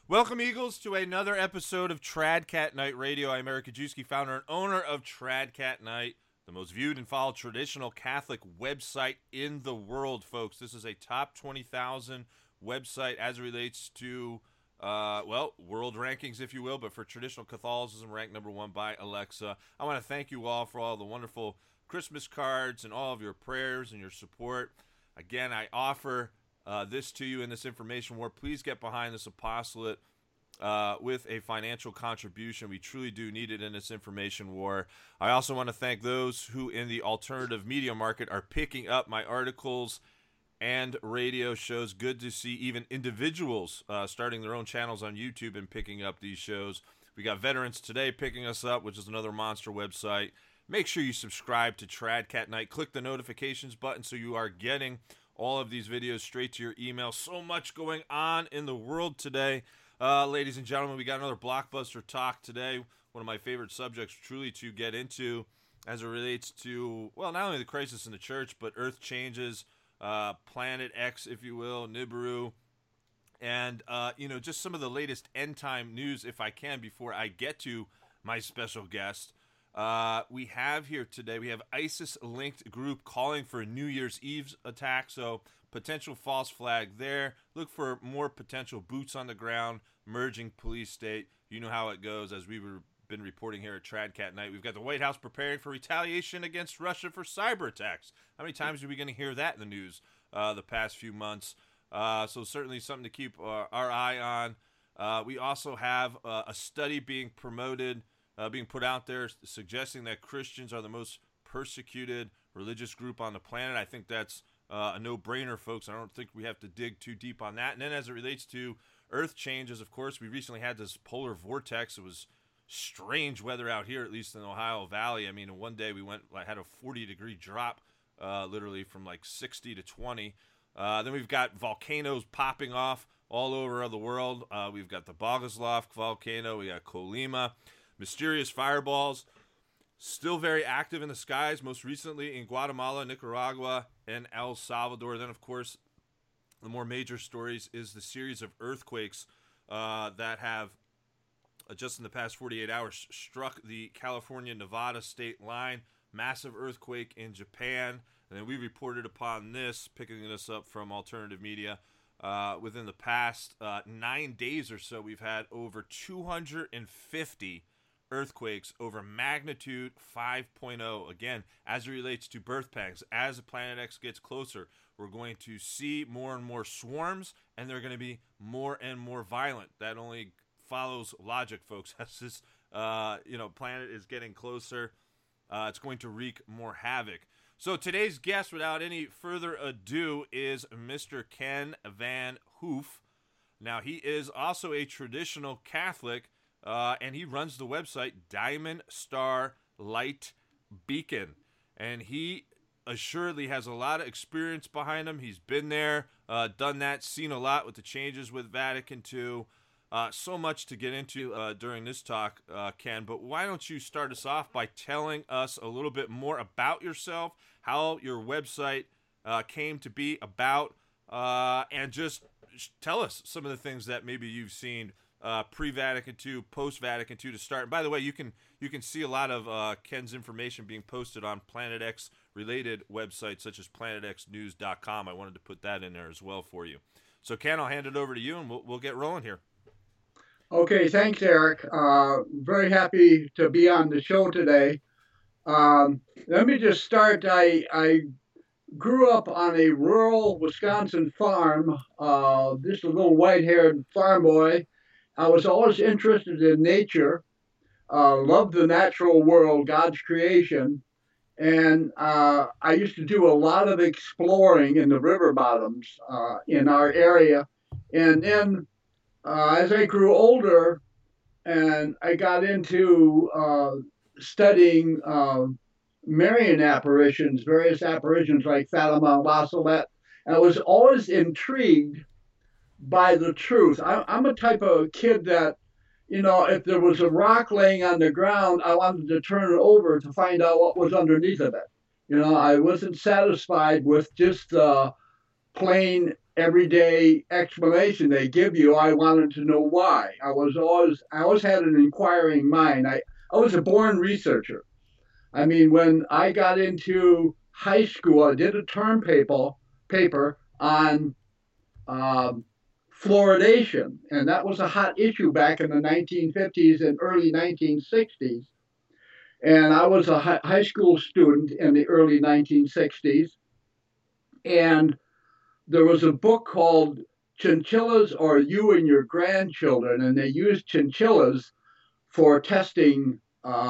Welcome, Eagles, to another episode of Tradcat Night Radio. I'm Eric Kajewski, founder and owner of Tradcat Night, the most viewed and followed traditional Catholic website in the world, folks. This is a top 20,000 website as it relates to, world rankings, if you will, but for traditional Catholicism, ranked number one by Alexa. I want to thank you all for all the wonderful Christmas cards and all of your prayers and your support. Again, I offer this to you in this information war. Please get behind this apostolate with a financial contribution. We truly do need it in this information war. I also want to thank those who in the alternative media market are picking up my articles and radio shows. Good to see even individuals starting their own channels on YouTube and picking up these shows. We got Veterans Today picking us up, which is another monster website. Make sure you subscribe to Tradcat Night. Click the notifications button so you are getting all of these videos straight to your email. So much going on in the world today. Ladies and gentlemen, we got another blockbuster talk today. One of my favorite subjects truly to get into as it relates to, well, not only the crisis in the church, but Earth changes, Planet X, if you will, Nibiru, and, just some of the latest end-time news, if I can, before I get to my special guest. We have here today, we have ISIS-linked group calling for a New Year's Eve attack, so potential false flag there. Look for more potential boots on the ground, merging police state. You know how it goes, as we've been reporting here at Tradcat Night. We've got the White House preparing for retaliation against Russia for cyber attacks. How many times are we going to hear that in the news the past few months? So certainly something to keep our eye on. We also have a study being promoted, being put out there, suggesting that Christians are the most persecuted religious group on the planet. I think that's a no-brainer, folks. I don't think we have to dig too deep on that. And then as it relates to Earth changes, of course, we recently had this polar vortex. It was strange weather out here, at least in the Ohio Valley. I mean, one day we had a 40-degree drop, literally from like 60 to 20. Then we've got volcanoes popping off all over the world. We've got the Bogoslov volcano. We got Colima. Mysterious fireballs, still very active in the skies, most recently in Guatemala, Nicaragua, and El Salvador. Then, of course, the more major stories is the series of earthquakes that have, just in the past 48 hours, struck the California-Nevada state line. Massive earthquake in Japan. And then we reported upon this, picking this up from alternative media. Within the past 9 days or so, we've had over 250 earthquakes over magnitude 5.0. Again, as it relates to birth pangs, as the Planet X gets closer, we're going to see more and more swarms, and they're going to be more and more violent. That only follows logic, folks. As this, planet is getting closer, it's going to wreak more havoc. So today's guest, without any further ado, is Mr. Ken Van Hoof. Now, he is also a traditional Catholic, and he runs the website Diamond Star Light Beacon. And he assuredly has a lot of experience behind him. He's been there, done that, seen a lot with the changes with Vatican II. So much to get into during this talk, Ken. But why don't you start us off by telling us a little bit more about yourself, how your website came to be about, and just tell us some of the things that maybe you've seen pre-Vatican II, post-Vatican II to start. And by the way, you can see a lot of Ken's information being posted on Planet X related websites such as planetxnews.com. I wanted to put that in there as well for you. So Ken, I'll hand it over to you and we'll get rolling here. Okay, thanks, Eric. Very happy to be on the show today. Let me just start. I grew up on a rural Wisconsin farm, just a little white-haired farm boy. I was always interested in nature, loved the natural world, God's creation, and I used to do a lot of exploring in the river bottoms in our area. And then as I grew older and I got into studying Marian apparitions, various apparitions like Fatima and Basilet, I was always intrigued by the truth. I'm a type of kid that, if there was a rock laying on the ground, I wanted to turn it over to find out what was underneath of it. I wasn't satisfied with just the plain everyday explanation they give you. I wanted to know why. I always had an inquiring mind. I was a born researcher. I mean, when I got into high school, I did a term paper on um, fluoridation, and that was a hot issue back in the 1950s and early 1960s. And I was a high school student in the early 1960s, and there was a book called Chinchillas or You and Your Grandchildren, and they used chinchillas for testing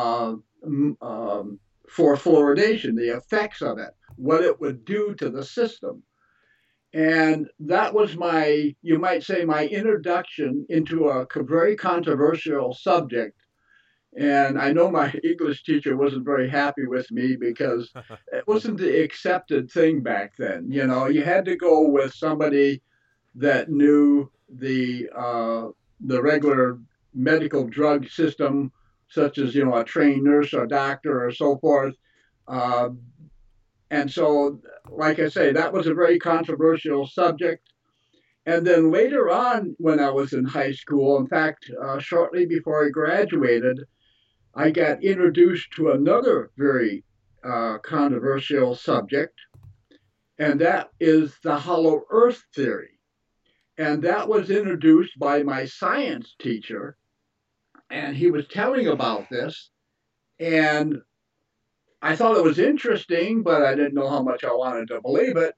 for fluoridation, the effects of it, what it would do to the system. And that was my, you might say, my introduction into a very controversial subject. And I know my English teacher wasn't very happy with me because it wasn't the accepted thing back then. You know, you had to go with somebody that knew the regular medical drug system, such as a trained nurse or doctor or so forth. Uh, and so, like I say, that was a very controversial subject. And then later on, when I was in high school, in fact, shortly before I graduated, I got introduced to another very controversial subject, and that is the hollow earth theory. And that was introduced by my science teacher, and he was telling about this. And I thought it was interesting, but I didn't know how much I wanted to believe it.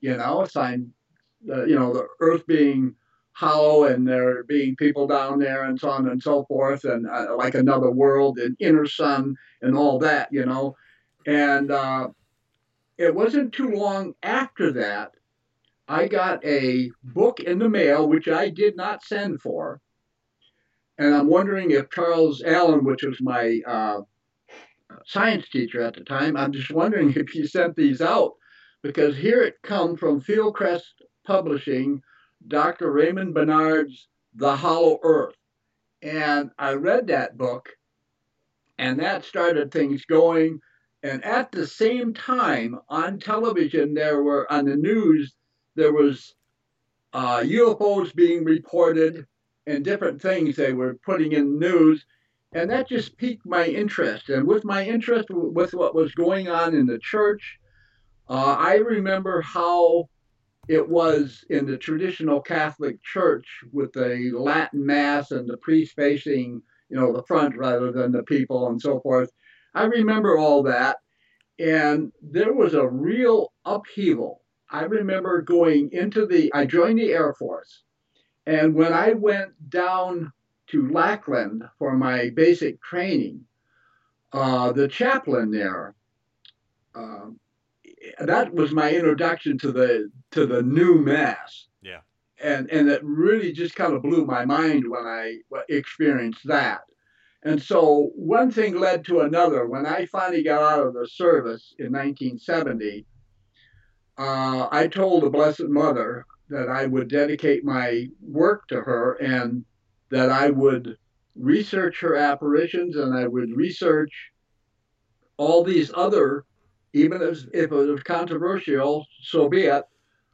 The Earth being hollow and there being people down there and so on and so forth, and like another world and inner sun and all that. And it wasn't too long after that I got a book in the mail, which I did not send for. And I'm wondering if Charles Allen, which was my science teacher at the time, I'm just wondering if he sent these out because here it comes from Fieldcrest Publishing, Dr. Raymond Bernard's The Hollow Earth. And I read that book, and that started things going. And at the same time, on television, on the news, there was UFOs being reported and different things they were putting in the news. And that just piqued my interest. And with my interest with what was going on in the church, I remember how it was in the traditional Catholic Church with the Latin Mass and the priest facing, the front rather than the people and so forth. I remember all that. And there was a real upheaval. I remember I joined the Air Force. And when I went down to Lackland for my basic training, the chaplain there, uh, that was my introduction to the new mass. Yeah. And it really just kind of blew my mind when I experienced that. And so one thing led to another. When I finally got out of the service in 1970, I told the Blessed Mother that I would dedicate my work to her and that I would research her apparitions and I would research all these other, even if it was controversial, so be it.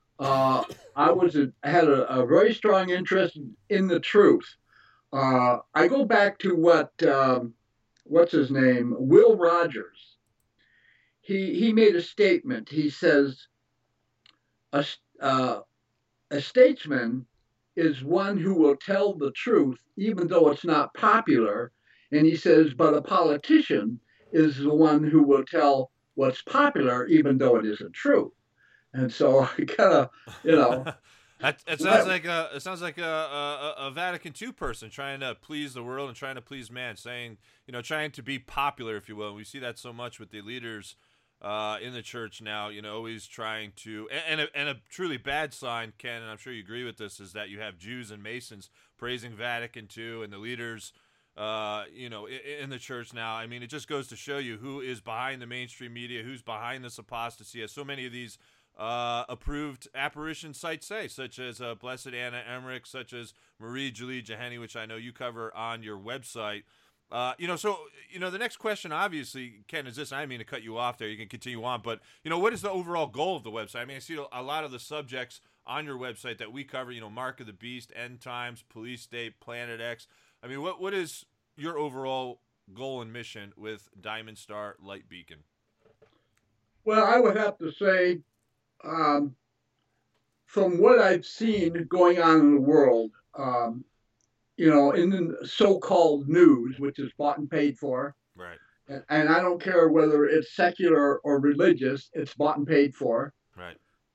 Had a very strong interest in the truth. I go back to what's his name, Will Rogers. He made a statement. He says a, uh, a statesman is one who will tell the truth even though it's not popular. And he says, but a politician is the one who will tell what's popular even though it isn't true. And so I kind of, you know, It sounds like a Vatican II person trying to please the world and trying to please man, saying, trying to be popular, if you will. And we see that so much with the leaders in the church now, always trying to, and a truly bad sign, Ken, and I'm sure you agree with this, is that you have Jews and Masons praising Vatican II and the leaders, in the church now. I mean, it just goes to show you who is behind the mainstream media, who's behind this apostasy, as so many of these approved apparition sites say, such as Blessed Anna Emmerich, such as Marie Julie Jehani, which I know you cover on your website. The next question, obviously, Ken, is this. I didn't mean to cut you off there. You can continue on. But, what is the overall goal of the website? I mean, I see a lot of the subjects on your website that we cover, Mark of the Beast, End Times, Police State, Planet X. I mean, what is your overall goal and mission with Diamond Star Light Beacon? Well, I would have to say, from what I've seen going on in the world, in the so-called news, which is bought and paid for, Right. and I don't care whether it's secular or religious, it's bought and paid for. Right.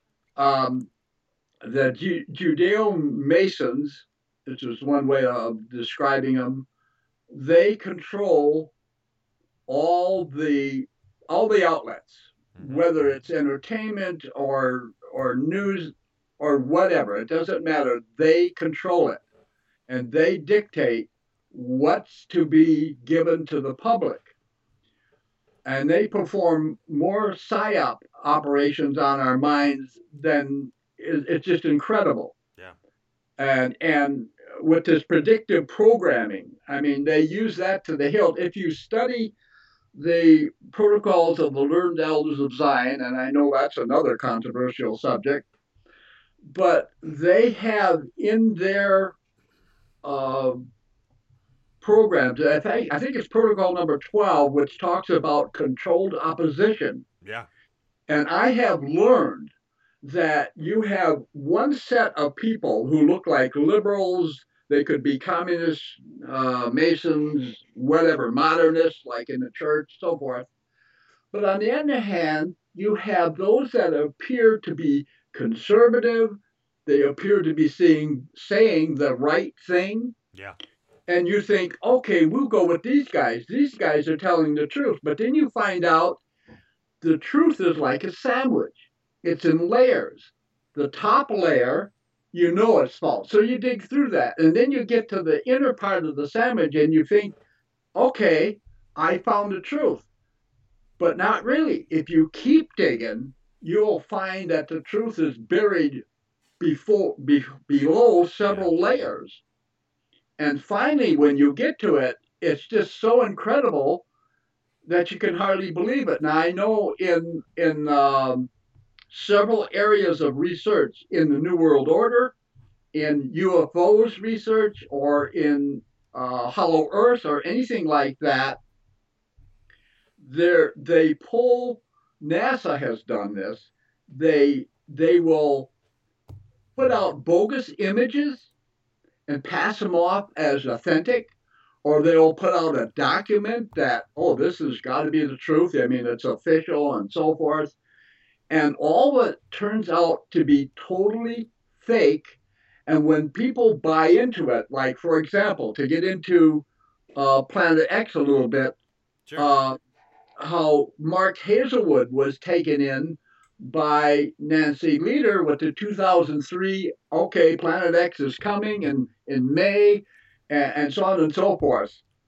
The Judeo-Masons, which is one way of describing them, they control all the outlets, whether it's entertainment or news or whatever. It doesn't matter. They control it, and they dictate what's to be given to the public. And they perform more psyop operations on our minds than it's just incredible. Yeah. And with this predictive programming, I mean, they use that to the hilt. If you study the protocols of the learned elders of Zion, and I know that's another controversial subject, but they have in their programs, I think it's protocol number 12, which talks about controlled opposition. Yeah. And I have learned that you have one set of people who look like liberals. They could be communists, Masons, whatever, modernists, like in the church, so forth. But on the other hand, you have those that appear to be conservative. They appear to be saying the right thing. Yeah. And you think, okay, we'll go with these guys. These guys are telling the truth. But then you find out the truth is like a sandwich. It's in layers. The top layer, it's false. So you dig through that. And then you get to the inner part of the sandwich and you think, okay, I found the truth. But not really. If you keep digging, you'll find that the truth is buried below several layers. And finally, when you get to it, it's just so incredible that you can hardly believe it. Now, I know in several areas of research in the New World Order, in UFOs research, or in Hollow Earth, or anything like that, NASA has done this. They will put out bogus images and pass them off as authentic, or they'll put out a document that, this has got to be the truth. I mean, it's official and so forth. And all of it turns out to be totally fake. And when people buy into it, like, for example, to get into Planet X a little bit, sure. How Mark Hazelwood was taken in by Nancy Lieder with the 2003, Planet X is coming in May, and so on and so forth.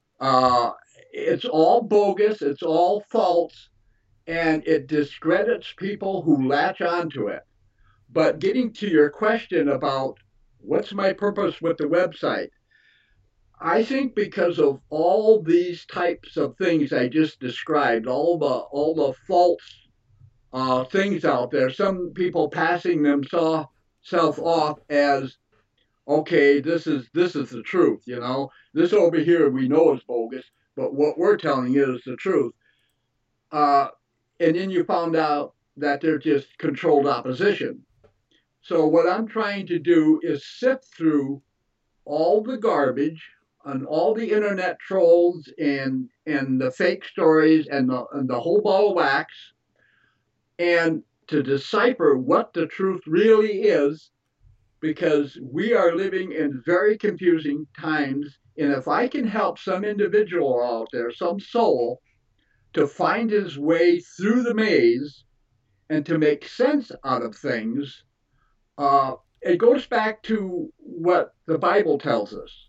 It's all bogus, it's all false, and it discredits people who latch onto it. But getting to your question about what's my purpose with the website, I think because of all these types of things I just described, all the false things out there, some people passing themselves off as, okay, this is the truth, this over here we know is bogus, but what we're telling you is the truth. And then you found out that they're just controlled opposition. So what I'm trying to do is sift through all the garbage and all the internet trolls and the fake stories and the whole ball of wax, and to decipher what the truth really is, because we are living in very confusing times. And if I can help some individual out there, some soul, to find his way through the maze and to make sense out of things, it goes back to what the Bible tells us.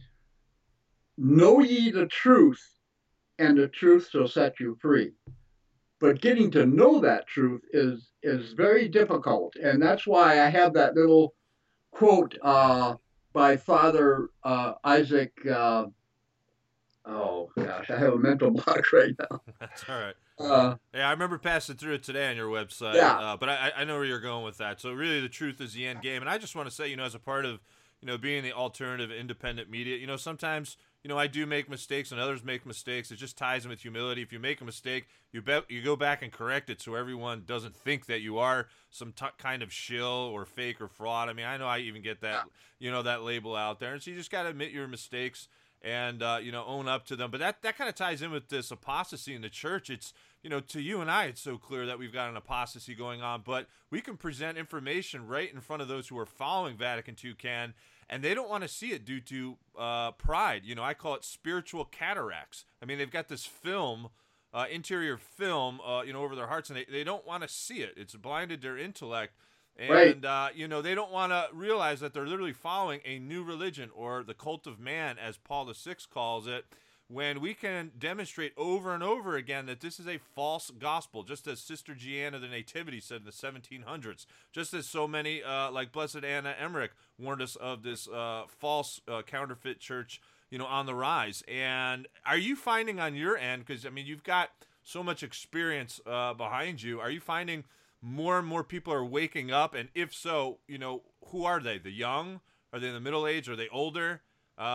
Know ye the truth, and the truth shall set you free. But getting to know that truth is very difficult. And that's why I have that little quote by Father Isaac. Oh, gosh, I have a mental block right now. That's all right. Yeah, I remember passing through it today on your website, Yeah. but I know where you're going with that. So really, the truth is the end game. And I just want to say, as a part of, being the alternative independent media, sometimes, I do make mistakes and others make mistakes. It just ties in with humility. If you make a mistake, you go back and correct it so everyone doesn't think that you are some kind of shill or fake or fraud. I mean, I know I even get that, that label out there. And so you just got to admit your mistakes and, own up to them. But that kind of ties in with this apostasy in the church. It's, to you and I, it's so clear that we've got an apostasy going on, but we can present information right in front of those who are following Vatican II can, and they don't want to see it due to pride. I call it spiritual cataracts. I mean, they've got this film, interior film, over their hearts, and they don't want to see it. It's blinded their intellect. And, Right. they don't want to realize that they're literally following a new religion, or the cult of man, as Paul VI calls it, when we can demonstrate over and over again that this is a false gospel, just as Sister Gianna the Nativity said in the 1700s, just as so many, like Blessed Anna Emmerich, warned us of this false counterfeit church, on the rise. And are you finding on your end, because, I mean, you've got so much experience behind you, are you finding more and more people are waking up? And if so, who are they? The young? Are they in the middle age? Are they older?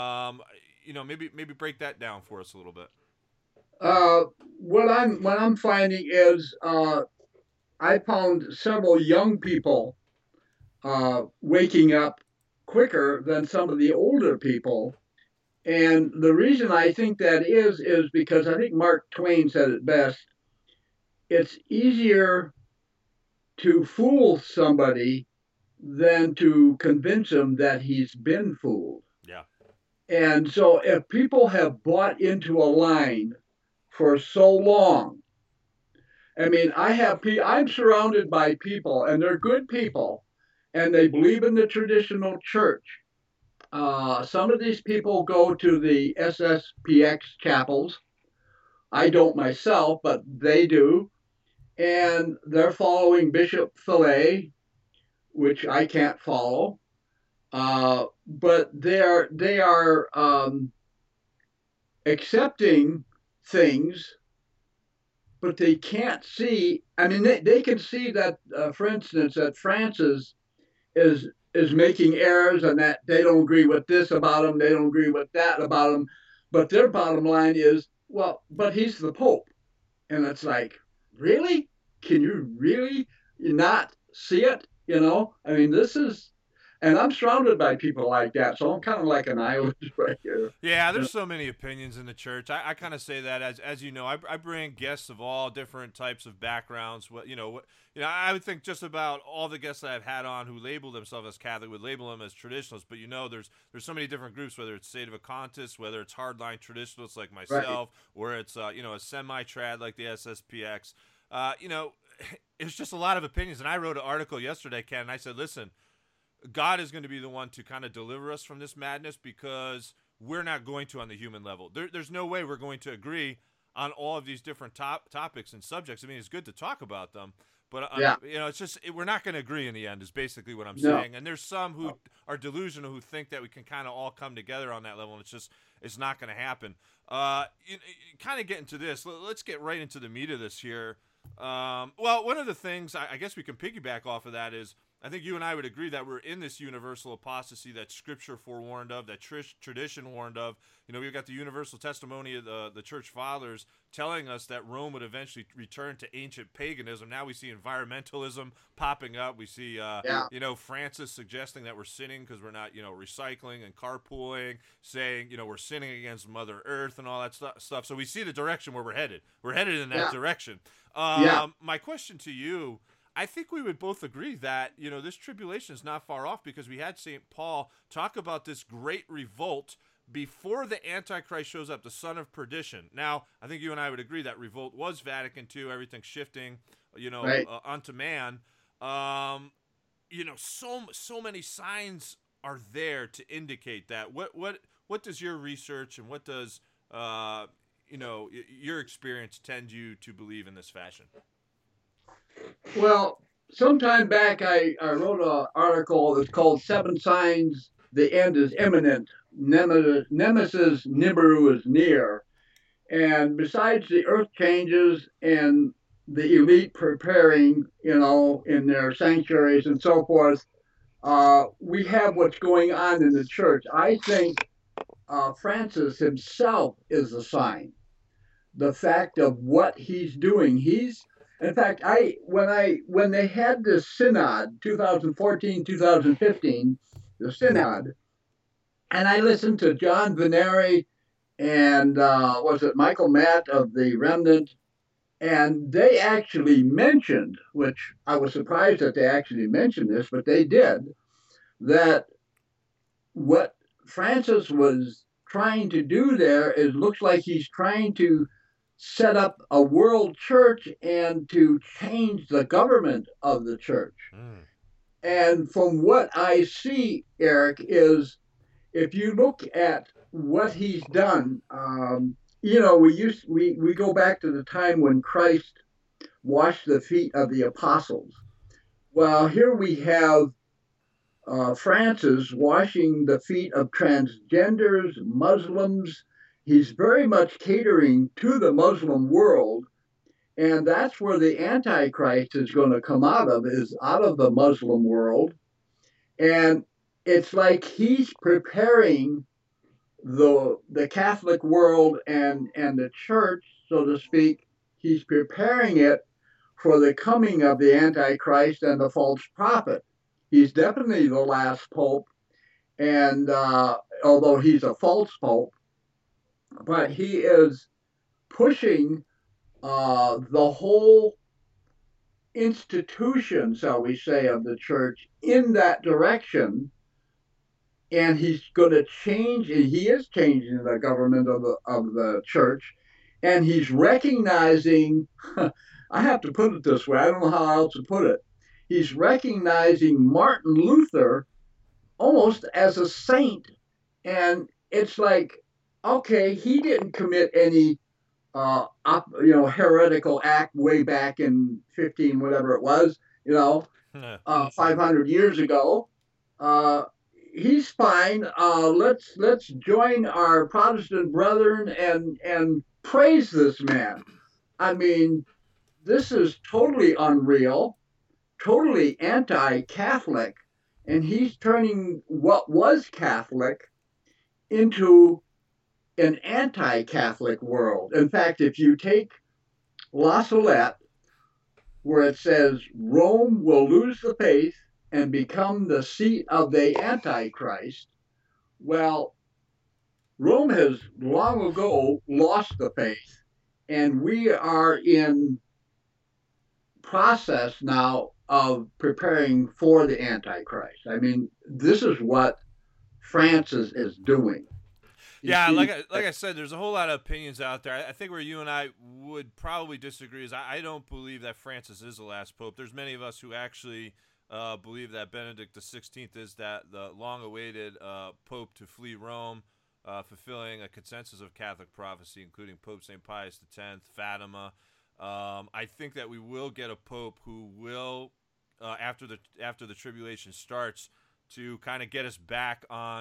Maybe break that down for us a little bit. What I'm finding is I found several young people waking up quicker than some of the older people. And the reason I think that is because I think Mark Twain said it best. It's easier to fool somebody than to convince him that he's been fooled. Yeah. And so if people have bought into a line for so long, I mean, I'm surrounded by people, and they're good people, and they believe in the traditional church. Some of these people go to the SSPX chapels. I don't myself, but they do. And they're following Bishop Fillet, which I can't follow. But they are accepting things, but they can't see. I mean, they can see that, for instance, that Francis is making errors, and that they don't agree with this about him, they don't agree with that about him. But their bottom line is, well, but he's the Pope, and it's like, really? Can you really not see it? I mean, this is, and I'm surrounded by people like that, so I'm kind of like an island right here. Yeah, there's so many opinions in the church. I kind of say that as you know, I bring guests of all different types of backgrounds. I would think just about all the guests that I've had on who label themselves as Catholic would label them as traditionalists. But there's so many different groups, whether it's Sedevacantists, whether it's hardline traditionalists like myself, Right. or it's a semi-trad like the SSPX. It's just a lot of opinions. And I wrote an article yesterday, Ken, and I said, listen, God is going to be the one to kind of deliver us from this madness, because we're not going to on the human level. There's no way we're going to agree on all of these different topics and subjects. I mean, it's good to talk about them, but Yeah. it's just we're not going to agree in the end is basically what I'm No. saying. And there's some who are delusional who think that we can kind of all come together on that level, and it's not going to happen. Kind of getting to this, let's get right into the meat of this here. Well, one of the things I guess we can piggyback off of that is, I think you and I would agree that we're in this universal apostasy that Scripture forewarned of, that tradition warned of. We've got the universal testimony of the Church Fathers telling us that Rome would eventually return to ancient paganism. Now we see environmentalism popping up. We see, Francis suggesting that we're sinning because we're not, recycling and carpooling, saying, we're sinning against Mother Earth and all that stuff. So we see the direction where we're headed. We're headed in that direction. My question to you, I think we would both agree that, this tribulation is not far off, because we had St. Paul talk about this great revolt before the Antichrist shows up, the son of perdition. Now, I think you and I would agree that revolt was Vatican II, everything shifting, Right. Onto man. So many signs are there to indicate that. What does your research and what does, your experience tend you to believe in this fashion? Well, sometime back, I wrote an article that's called Seven Signs the End is Imminent. Nemesis Nibiru is Near. And besides the earth changes and the elite preparing, in their sanctuaries and so forth, we have what's going on in the church. I think Francis himself is a sign. The fact of what he's doing. In fact, when they had this synod, 2014, 2015, the synod, and I listened to John Veneri and was it Michael Matt of the Remnant, and they actually mentioned, which I was surprised that they actually mentioned this, but they did, that what Francis was trying to do there is looks like he's trying to set up a world church and to change the government of the church. Mm. And from what I see, Eric, is if you look at what he's done, we go back to the time when Christ washed the feet of the apostles. Well, here we have Francis washing the feet of transgenders, Muslims. He's very much catering to the Muslim world. And that's where the Antichrist is going to come out of, is out of the Muslim world. And it's like he's preparing the Catholic world and the church, so to speak. He's preparing it for the coming of the Antichrist and the false prophet. He's definitely the last pope, and although he's a false pope, but he is pushing the whole institution, shall we say, of the church in that direction. And he's going to change, and he is changing the government of the church, and he's recognizing, I have to put it this way, I don't know how else to put it. He's recognizing Martin Luther almost as a saint. And it's like, okay, he didn't commit any heretical act way back in 15, whatever it was, 500 years ago. He's fine. Let's join our Protestant brethren and praise this man. I mean, this is totally unreal, totally anti-Catholic, and he's turning what was Catholic into an anti-Catholic world. In fact, if you take La Salette, where it says Rome will lose the faith and become the seat of the Antichrist, well, Rome has long ago lost the faith, and we are in process now of preparing for the Antichrist. I mean, this is what Francis is doing. Yeah, like I said, there's a whole lot of opinions out there. I think where you and I would probably disagree is I don't believe that Francis is the last pope. There's many of us who actually believe that Benedict XVI is the long-awaited pope to flee Rome, fulfilling a consensus of Catholic prophecy, including Pope St. Pius X, Fatima. I think that we will get a pope who will, after the tribulation starts, to kind of get us back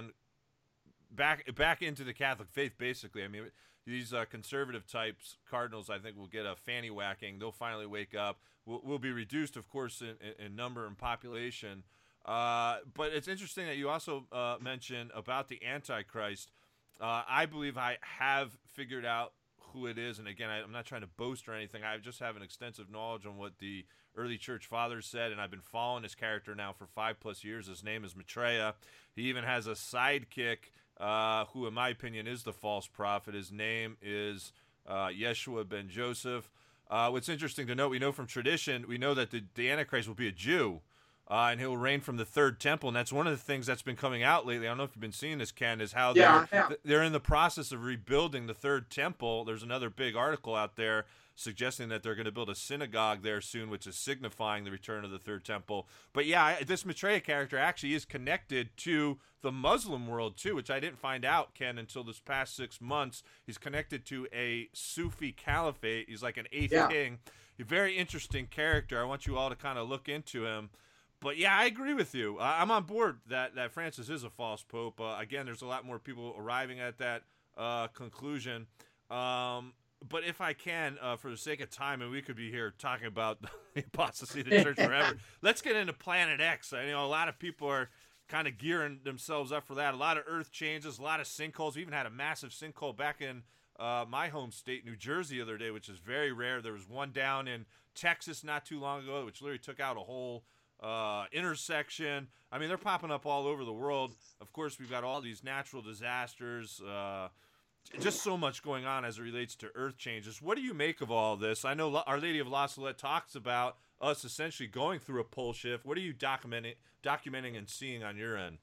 into the Catholic faith, basically. I mean, these conservative types, cardinals, I think will get a fanny whacking. They'll finally wake up. We'll be reduced, of course, in number and population. But it's interesting that you also mentioned about the Antichrist. I believe I have figured out who it is. And again, I'm not trying to boast or anything. I just have an extensive knowledge on what the early church fathers said, and I've been following his character now for 5+ years. His name is Maitreya. He even has a sidekick who, in my opinion, is the false prophet. His name is Yeshua ben Joseph. What's interesting to note, we know from tradition, we know that the Antichrist will be a Jew, and he'll reign from the third temple. And that's one of the things that's been coming out lately. I don't know if you've been seeing this, Ken, is how they're in the process of rebuilding the third temple. There's another big article out there suggesting that they're going to build a synagogue there soon, which is signifying the return of the third temple. But yeah, this Maitreya character actually is connected to the Muslim world too, which I didn't find out, Ken, until this past 6 months. He's connected to a Sufi caliphate. He's like an eighth king. A very interesting character. I want you all to kind of look into him. But yeah, I agree with you. I'm on board that Francis is a false pope. Again, there's a lot more people arriving at that conclusion. But if I can, for the sake of time, and we could be here talking about the apostasy of the church forever, let's get into Planet X. I know a lot of people are kind of gearing themselves up for that. A lot of earth changes, a lot of sinkholes. We even had a massive sinkhole back in my home state, New Jersey, the other day, which is very rare. There was one down in Texas not too long ago, which literally took out a whole intersection. I mean, they're popping up all over the world. Of course, we've got all these natural disasters, just so much going on as it relates to earth changes. What do you make of all this? I know Our Lady of La Salette talks about us essentially going through a pole shift. What are you documenting and seeing on your end?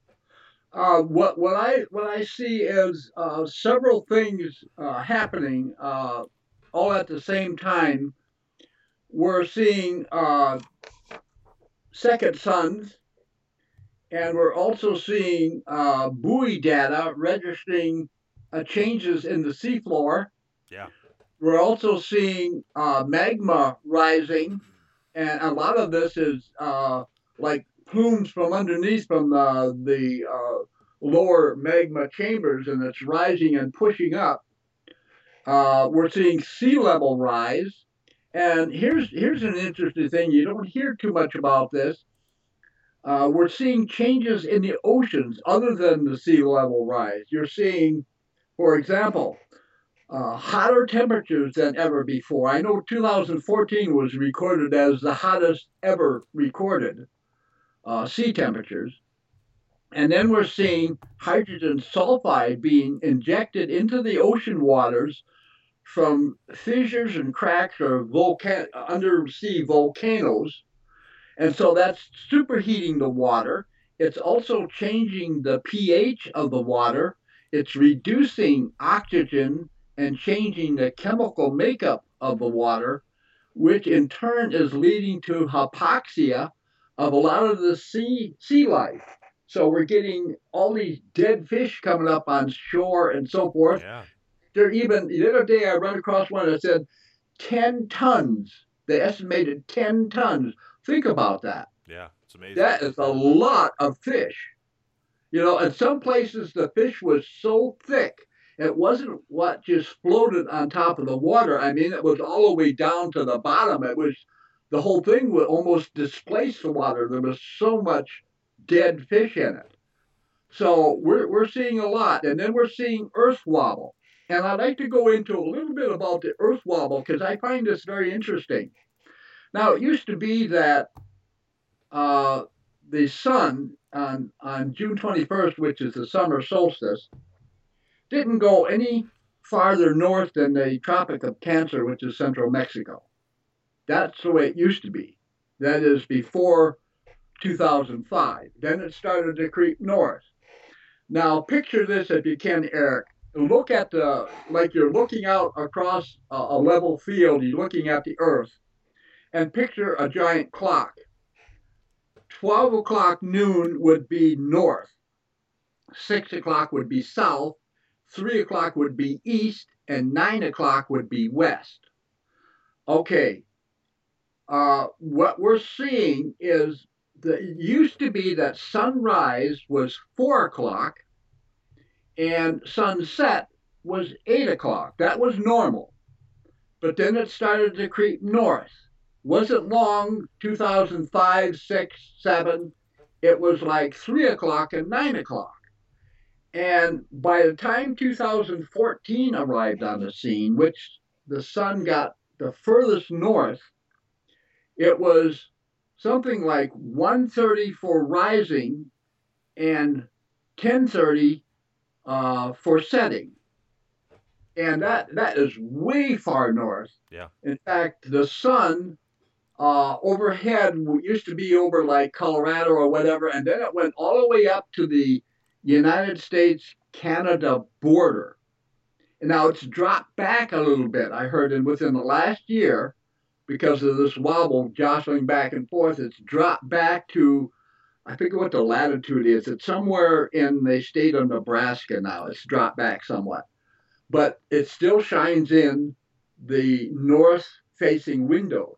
What I see is several things happening all at the same time. We're seeing second suns, and we're also seeing buoy data registering changes in the seafloor. Yeah. We're also seeing magma rising, and a lot of this is like plumes from underneath from the lower magma chambers, and it's rising and pushing up. We're seeing sea level rise, and here's an interesting thing. You don't hear too much about this. We're seeing changes in the oceans other than the sea level rise. You're seeing, for example, hotter temperatures than ever before. I know 2014 was recorded as the hottest ever recorded sea temperatures. And then we're seeing hydrogen sulfide being injected into the ocean waters from fissures and cracks or undersea volcanoes. And so that's superheating the water. It's also changing the pH of the water. It's reducing oxygen and changing the chemical makeup of the water, which in turn is leading to hypoxia of a lot of the sea life. So we're getting all these dead fish coming up on shore and so forth. Yeah. They're even, the other day I ran across one that said 10 tons. They estimated 10 tons. Think about that. Yeah, it's amazing. That is a lot of fish. You know, in some places the fish was so thick, it wasn't what just floated on top of the water. I mean, it was all the way down to the bottom. It was, the whole thing would almost displace the water. There was so much dead fish in it. So we're seeing a lot. And then we're seeing earth wobble. And I'd like to go into a little bit about the earth wobble because I find this very interesting. Now, it used to be that the sun on June 21st, which is the summer solstice, didn't go any farther north than the Tropic of Cancer, which is central Mexico. That's the way it used to be. That is before 2005. Then it started to creep north. Now, picture this if you can, Eric. Look at like you're looking out across a level field, you're looking at the earth, and picture a giant clock. 12 o'clock noon would be north, 6 o'clock would be south, 3 o'clock would be east, and 9 o'clock would be west. Okay, what we're seeing is that it used to be that sunrise was 4 o'clock and sunset was 8 o'clock. That was normal. But then it started to creep north. Wasn't long, 2005, 6, 7, it was like 3 o'clock and 9 o'clock. And by the time 2014 arrived on the scene, which the sun got the furthest north, it was something like 1:30 for rising and 10:30 for setting. And that is way far north. Yeah. In fact, the sun overhead used to be over like Colorado or whatever, and then it went all the way up to the United States-Canada border. And now it's dropped back a little bit, I heard, and within the last year, because of this wobble jostling back and forth, it's dropped back to, I forget what the latitude is. It's somewhere in the state of Nebraska now. It's dropped back somewhat. But it still shines in the north-facing windows,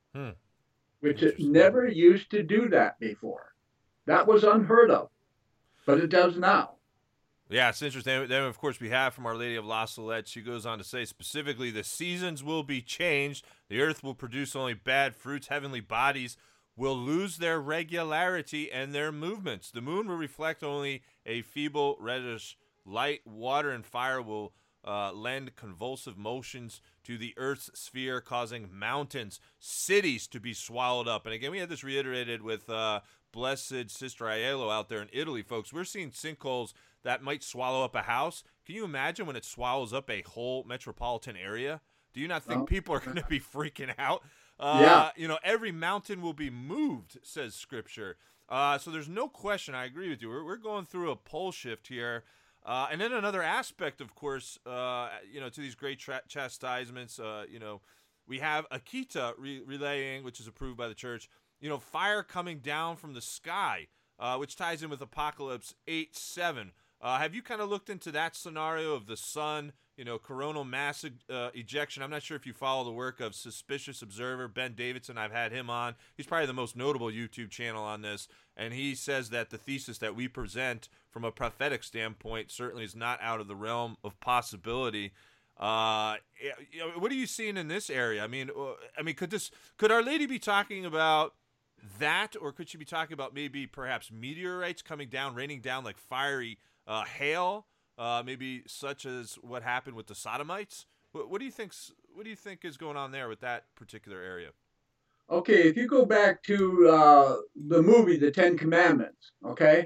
which it never used to do that before. That was unheard of, but it does now. Yeah, it's interesting. Then, of course, we have from Our Lady of La Salette. She goes on to say specifically, the seasons will be changed. The earth will produce only bad fruits. Heavenly bodies will lose their regularity and their movements. The moon will reflect only a feeble reddish light. Water and fire will lend convulsive motions to the Earth's sphere, causing mountains, cities to be swallowed up. And again, we had this reiterated with Blessed Sister Aiello out there in Italy, folks. We're seeing sinkholes that might swallow up a house. Can you imagine when it swallows up a whole metropolitan area? Do you not think people are going to be freaking out? Yeah. Every mountain will be moved, says Scripture. So there's no question. I agree with you. We're going through a pole shift here. And then another aspect, of course, to these great chastisements, we have Akita relaying, which is approved by the church, fire coming down from the sky, which ties in with Apocalypse 8:7. Have you kind of looked into that scenario of the sun, coronal mass ejection? I'm not sure if you follow the work of Suspicious Observer, Ben Davidson. I've had him on. He's probably the most notable YouTube channel on this. And he says that the thesis that we present from a prophetic standpoint certainly is not out of the realm of possibility. What are you seeing in this area? I mean, could Our Lady be talking about that, or could she be talking about maybe perhaps meteorites coming down, raining down like fiery hail, maybe such as what happened with the Sodomites? What do you think is going on there with that particular area? Okay, if you go back to the movie The Ten Commandments, okay,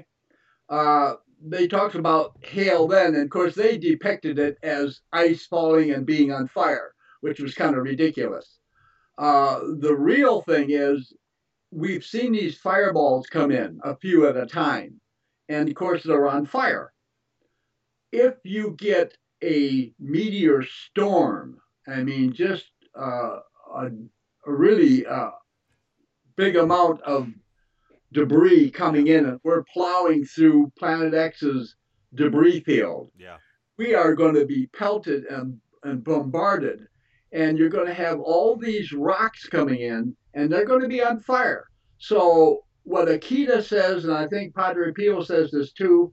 they talked about hail then, and of course they depicted it as ice falling and being on fire, which was kind of ridiculous. The real thing is we've seen these fireballs come in a few at a time, and of course they're on fire. If you get a meteor storm, I mean, just a really big amount of debris coming in, and we're plowing through Planet X's debris field. Yeah. We are going to be pelted and bombarded, and you're going to have all these rocks coming in, and they're going to be on fire. So what Akita says, and I think Padre Pio says this too,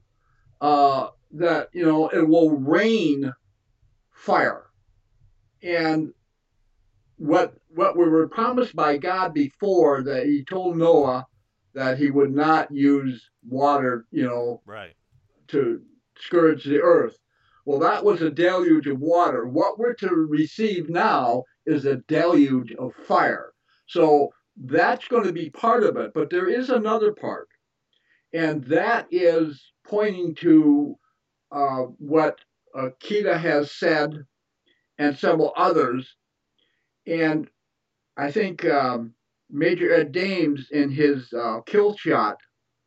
that it will rain fire, and what we were promised by God before, that He told Noah that he would not use water, right, to scourge the earth. Well, that was a deluge of water. What we're to receive now is a deluge of fire. So that's going to be part of it. But there is another part, and that is pointing to what Akita has said and several others. And I think Major Ed Dames in his kill shot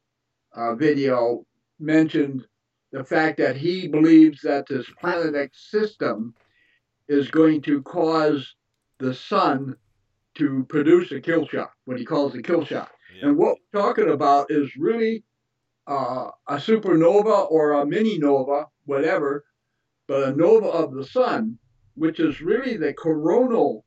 video mentioned the fact that he believes that this Planet X system is going to cause the sun to produce a kill shot, what he calls a kill shot. Yeah. And what we're talking about is really a supernova or a mini nova, whatever, but a nova of the sun, which is really the coronal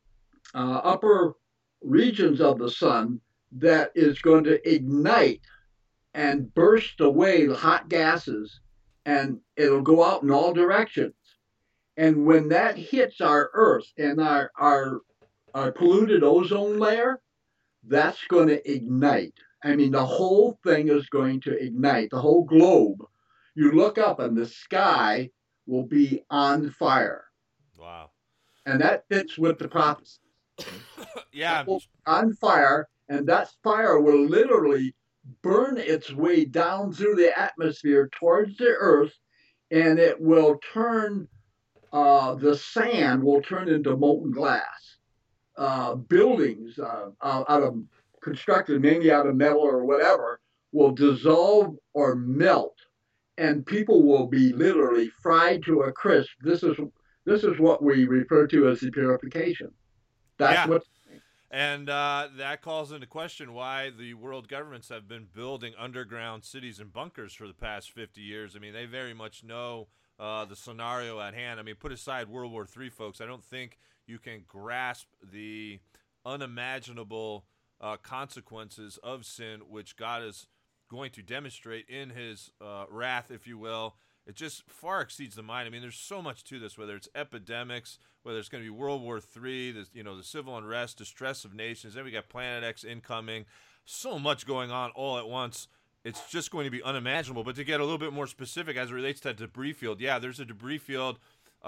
upper regions of the sun that is going to ignite and burst away the hot gases, and it'll go out in all directions. And when that hits our Earth and our polluted ozone layer, that's going to ignite. I mean, the whole thing is going to ignite, the whole globe. You look up and the sky will be on fire. Wow. And that fits with the prophecy. Yeah. On fire, and that fire will literally burn its way down through the atmosphere towards the earth, and it will turn, the sand will turn into molten glass. Buildings out of constructed mainly out of metal or whatever will dissolve or melt, and people will be literally fried to a crisp. This is what we refer to as the purification. That's what. And that calls into question why the world governments have been building underground cities and bunkers for the past 50 years. I mean, they very much know the scenario at hand. I mean, put aside World War III, folks. I don't think you can grasp the unimaginable consequences of sin, which God is going to demonstrate in his wrath, if you will. it just far exceeds the mind. I mean, there's so much to this, whether it's epidemics, whether it's going to be World War III, the civil unrest, distress of nations. Then we got Planet X incoming. So much going on all at once. It's just going to be unimaginable. But to get a little bit more specific as it relates to that debris field, yeah, there's a debris field,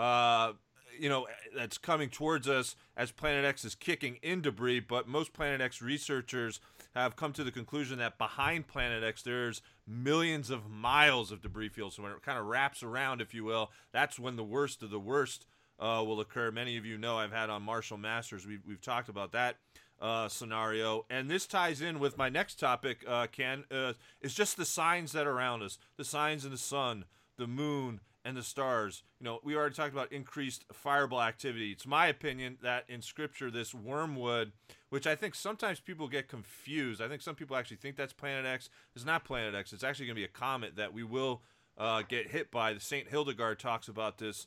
that's coming towards us as Planet X is kicking in debris. But most Planet X researchers have come to the conclusion that behind Planet X, there's millions of miles of debris fields. So when it kind of wraps around, if you will, that's when the worst of the worst will occur. Many of you know I've had on Marshall Masters. We've talked about that scenario. And this ties in with my next topic, Ken, is just the signs that are around us, the signs in the sun, the moon, and the stars. We already talked about increased fireball activity. It's my opinion that in Scripture, this wormwood, which I think sometimes people get confused. I think some people actually think that's Planet X. It's not Planet X. It's actually going to be a comet that we will get hit by. The Saint Hildegard talks about this.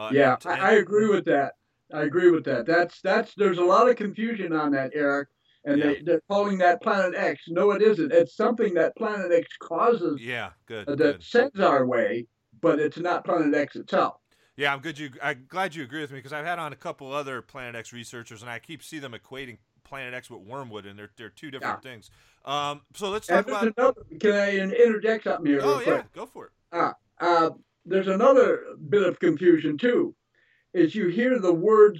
I agree with that. There's a lot of confusion on that, Eric. And they're calling that Planet X. No, it isn't. It's something that Planet X causes that sends our way, but it's not Planet X itself. Yeah, I'm glad you agree with me, because I've had on a couple other Planet X researchers, and I keep see them equating Planet X with wormwood, and they're two different things. So let's talk about. Can I interject something here? Oh, yeah, go for it. There's another bit of confusion too. Is you hear the words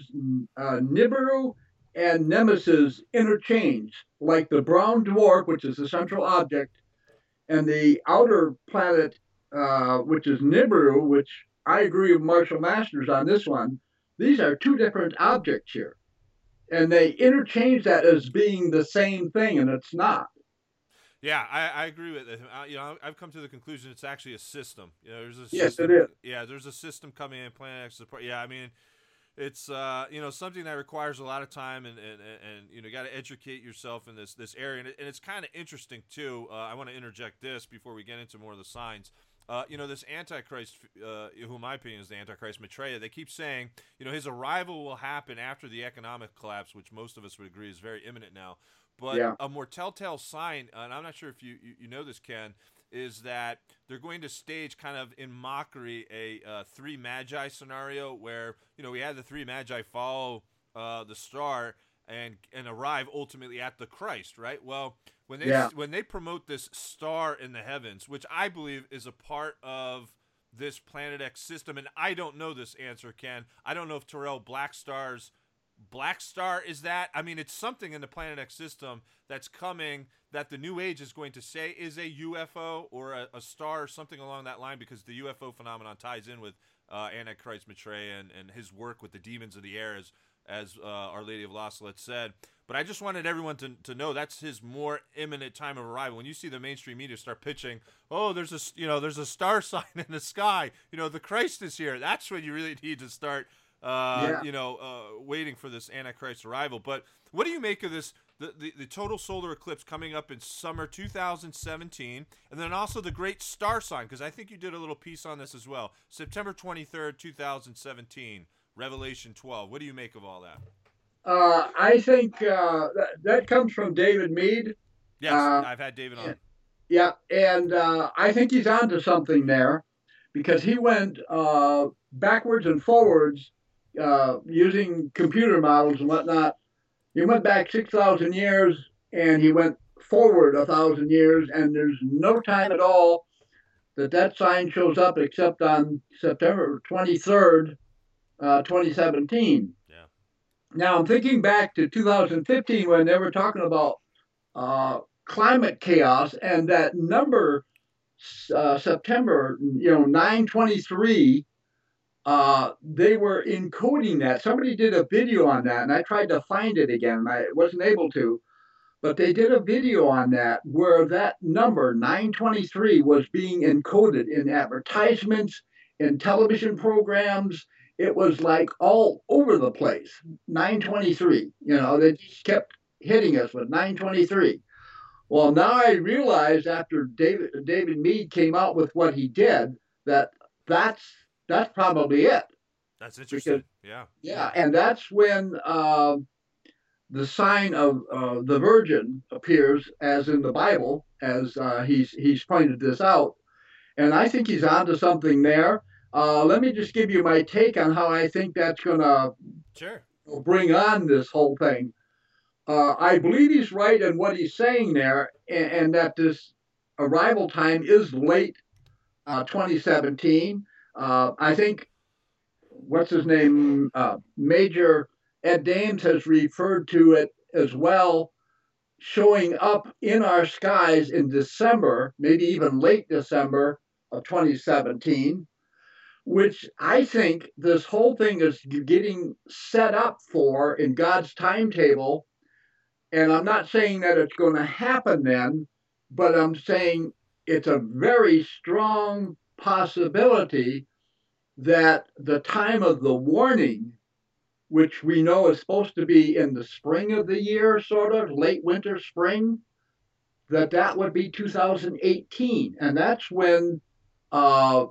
Nibiru and Nemesis interchange, like the brown dwarf, which is the central object, and the outer planet, which is Nibiru, which I agree with Marshall Masters on this one. These are two different objects here. And they interchange that as being the same thing, and it's not. Yeah, I agree with it. I've come to the conclusion it's actually a system. There's a yes, system. It is. Yeah, there's a system coming in Planet X support. Yeah, I mean, it's something that requires a lot of time, and you got to educate yourself in this area, and it's kind of interesting too. I want to interject this before we get into more of the signs. This Antichrist, who in my opinion is the Antichrist, Maitreya, they keep saying, his arrival will happen after the economic collapse, which most of us would agree is very imminent now. But a more telltale sign, and I'm not sure if you know this, Ken, is that they're going to stage kind of in mockery a three magi scenario where, we had the three magi follow the star and arrive ultimately at the Christ, right? Well, when they promote this star in the heavens, which I believe is a part of this Planet X system, and I don't know this answer, Ken. I don't know if Terrell Black Star is that. I mean, it's something in the Planet X system that's coming that the New Age is going to say is a UFO or a star or something along that line, because the UFO phenomenon ties in with Antichrist Maitreya and his work with the demons of the air, as Our Lady of La Salette said. But I just wanted everyone to know that's his more imminent time of arrival. When you see the mainstream media start pitching, there's a star sign in the sky, the Christ is here, that's when you really need to start waiting for this Antichrist arrival. But what do you make of this, the total solar eclipse coming up in summer 2017, and then also the great star sign, because I think you did a little piece on this as well, September 23rd, 2017, Revelation 12. What do you make of all that? I think that comes from David Mead. Yes, I've had David on. Yeah, and I think he's onto something there, because he went backwards and forwards using computer models and whatnot. He went back 6,000 years, and he went forward 1,000 years, and there's no time at all that sign shows up except on September 23rd, 2017. Now, I'm thinking back to 2015 when they were talking about climate chaos, and that number, September, 923, they were encoding that. Somebody did a video on that, and I tried to find it again. I wasn't able to, but they did a video on that where that number, 923, was being encoded in advertisements, in television programs. It was like all over the place. 923, they just kept hitting us with 923. Well, now I realized after David Mead came out with what he did that's probably it. That's interesting. Yeah, and that's when the sign of the Virgin appears, as in the Bible, as he's pointed this out. And I think he's onto something there. Let me just give you my take on how I think that's going to Sure. bring on this whole thing. I believe he's right in what he's saying there, and that this arrival time is late 2017. I think what's his name, Major Ed Dames has referred to it as well, showing up in our skies in December, maybe even late December of 2017, which I think this whole thing is getting set up for in God's timetable. And I'm not saying that it's going to happen then, but I'm saying it's a very strong possibility that the time of the warning, which we know is supposed to be in the spring of the year, sort of late winter, spring, that would be 2018. And that's when uh,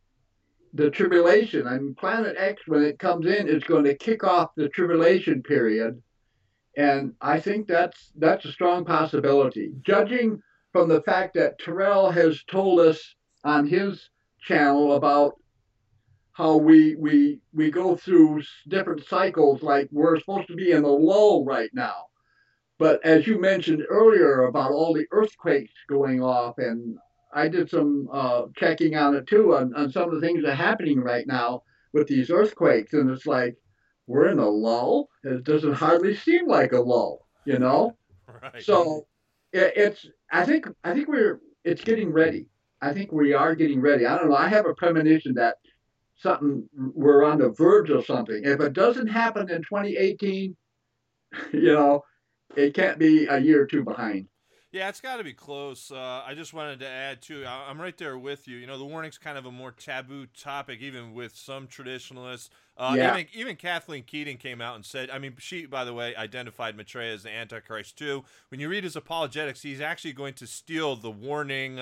the tribulation, I mean, Planet X, when it comes in, is going to kick off the tribulation period. And I think that's a strong possibility. Judging from the fact that Terrell has told us on his channel about how we go through different cycles, like we're supposed to be in a lull right now. But as you mentioned earlier about all the earthquakes going off, and I did some checking on it too, on some of the things that are happening right now with these earthquakes, and it's like we're in a lull. It doesn't hardly seem like a lull, you know. Right. So it's I think it's getting ready. I think we are getting ready. I don't know. I have a premonition that something we're on the verge of something. If it doesn't happen in 2018, you know, it can't be a year or two behind. Yeah, it's got to be close. I just wanted to add too. I'm right there with you. You know, the warning's kind of a more taboo topic, even with some traditionalists. Yeah. Even Kathleen Keating came out and said. I mean, she, by the way, identified Maitreya as the Antichrist too. When you read his apologetics, he's actually going to steal the warning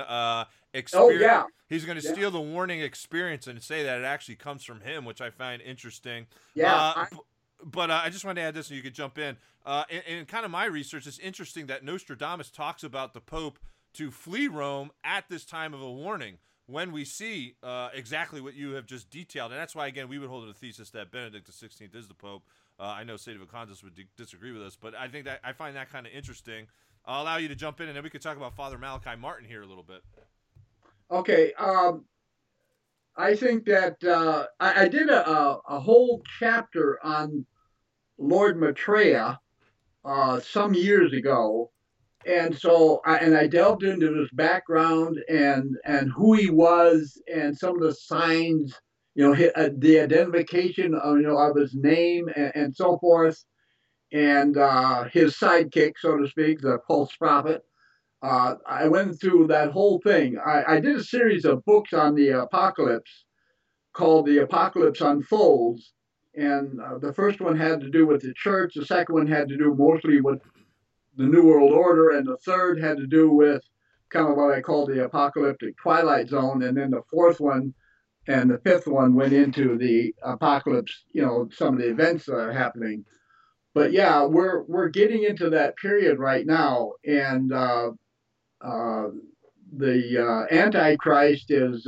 Oh experience. yeah. He's going to Yeah. steal the warning experience and say that it actually comes from him, which I find interesting. Yeah. Uh, but I just wanted to add this, and you could jump in. In kind of my research, it's interesting that Nostradamus talks about the Pope to flee Rome at this time of a warning when we see exactly what you have just detailed. And that's why, again, we would hold the thesis that Benedict XVI is the Pope. I know State of Acontis would disagree with us, but I think that I find that kind of interesting. I'll allow you to jump in, and then we could talk about Father Malachi Martin here a little bit. Okay. I think that I did a whole chapter on Lord Maitreya some years ago, and I delved into his background and who he was and some of the signs, the identification of of his name and so forth, and his sidekick, so to speak, the false prophet. I went through that whole thing. I did a series of books on the apocalypse called The Apocalypse Unfolds. And the first one had to do with the church, the second one had to do mostly with the New World Order, and the third had to do with kind of what I call the apocalyptic twilight zone. And then the fourth one and the fifth one went into the apocalypse, some of the events that are happening. But yeah, we're getting into that period right now, and uh, the Antichrist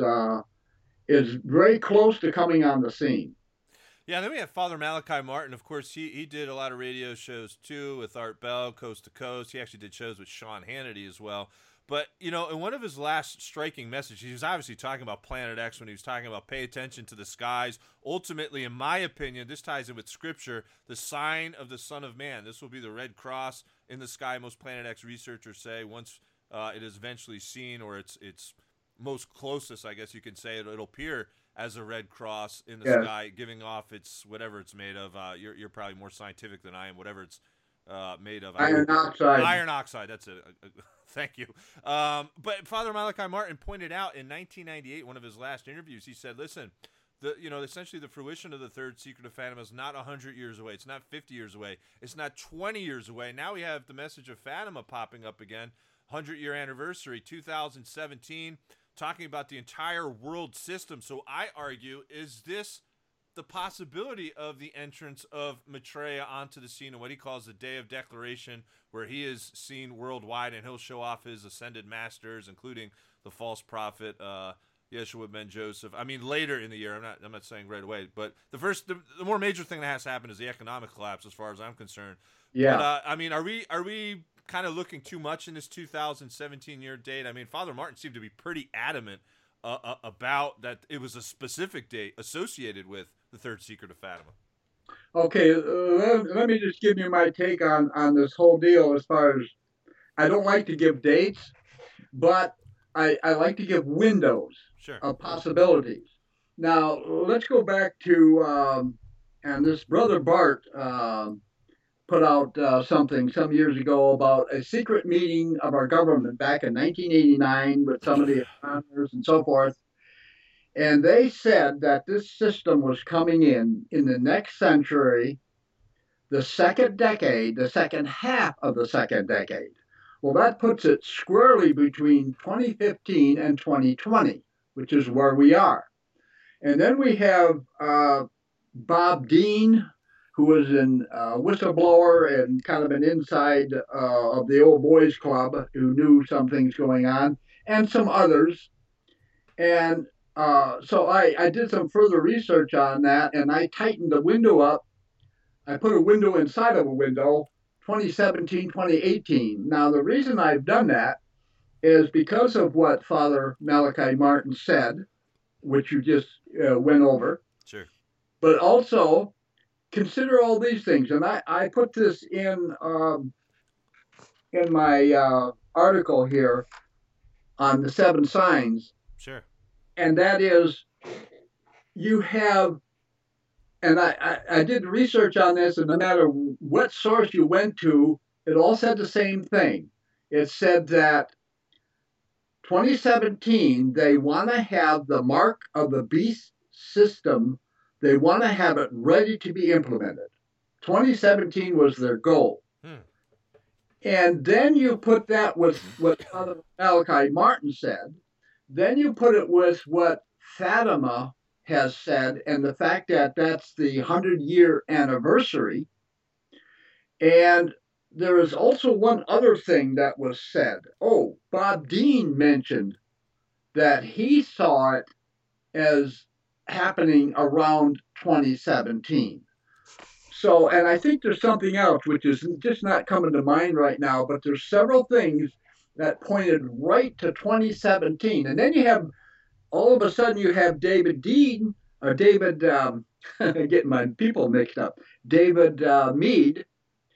is very close to coming on the scene. Yeah, then we have Father Malachi Martin. Of course, he did a lot of radio shows too with Art Bell, Coast to Coast. He actually did shows with Sean Hannity as well. But, in one of his last striking messages, he was obviously talking about Planet X when he was talking about pay attention to the skies. Ultimately, in my opinion, this ties in with Scripture, the sign of the Son of Man. This will be the red cross in the sky, most Planet X researchers say, once it is eventually seen, or it's most closest, I guess you can say, it'll appear as a red cross in the Yes. sky, giving off its whatever it's made of. You're probably more scientific than I am. Whatever it's made of. Iron oxide. Iron oxide. That's it. Thank you. But Father Malachi Martin pointed out in 1998, one of his last interviews, he said, "Listen, essentially the fruition of the third secret of Fatima is not 100 years away. It's not 50 years away. It's not 20 years away. Now we have the message of Fatima popping up again. 100-year anniversary, 2017." Talking about the entire world system. So I argue, is this the possibility of the entrance of Maitreya onto the scene of what he calls the Day of Declaration, where he is seen worldwide and he'll show off his ascended masters, including the false prophet, Yeshua ben Joseph. I mean, later in the year. I'm not saying right away, but the more major thing that has to happen is the economic collapse, as far as I'm concerned. But Yeah. I mean, are we kind of looking too much in this 2017 year date? I mean, Father Martin seemed to be pretty adamant about that it was a specific date associated with the third secret of Fatima. Okay, let me just give you my take on this whole deal. As far as I don't like to give dates, but I like to give windows Sure. of possibilities. Now, let's go back to, and this brother Bart put out something some years ago about a secret meeting of our government back in 1989 with some of the astronomers and so forth. And they said that this system was coming in the next century, the second decade, the second half of the second decade. Well, that puts it squarely between 2015 and 2020, which is where we are. And then we have Bob Dean, who was a whistleblower and kind of an inside of the old boys club who knew some things going on, and some others. And so I did some further research on that, and I tightened the window up. I put a window inside of a window, 2017, 2018. Now, the reason I've done that is because of what Father Malachi Martin said, which you just went over. Sure. But also consider all these things. And I put this in my article here on the seven signs. Sure. And that is, you have, and I did research on this, and no matter what source you went to, it all said the same thing. It said that 2017, they want to have the mark of the beast system, they want to have it ready to be implemented. 2017 was their goal. And then you put that with what Father Malachi Martin said. Then you put it with what Fatima has said, and the fact that that's the 100-year anniversary. And there is also one other thing that was said. Oh, Bob Dean mentioned that he saw it as happening around 2017. So, and I think there's something else which is just not coming to mind right now, but there's several things that pointed right to 2017. And then you have, all of a sudden, you have David Dean, or David, getting my people mixed up, David Mead,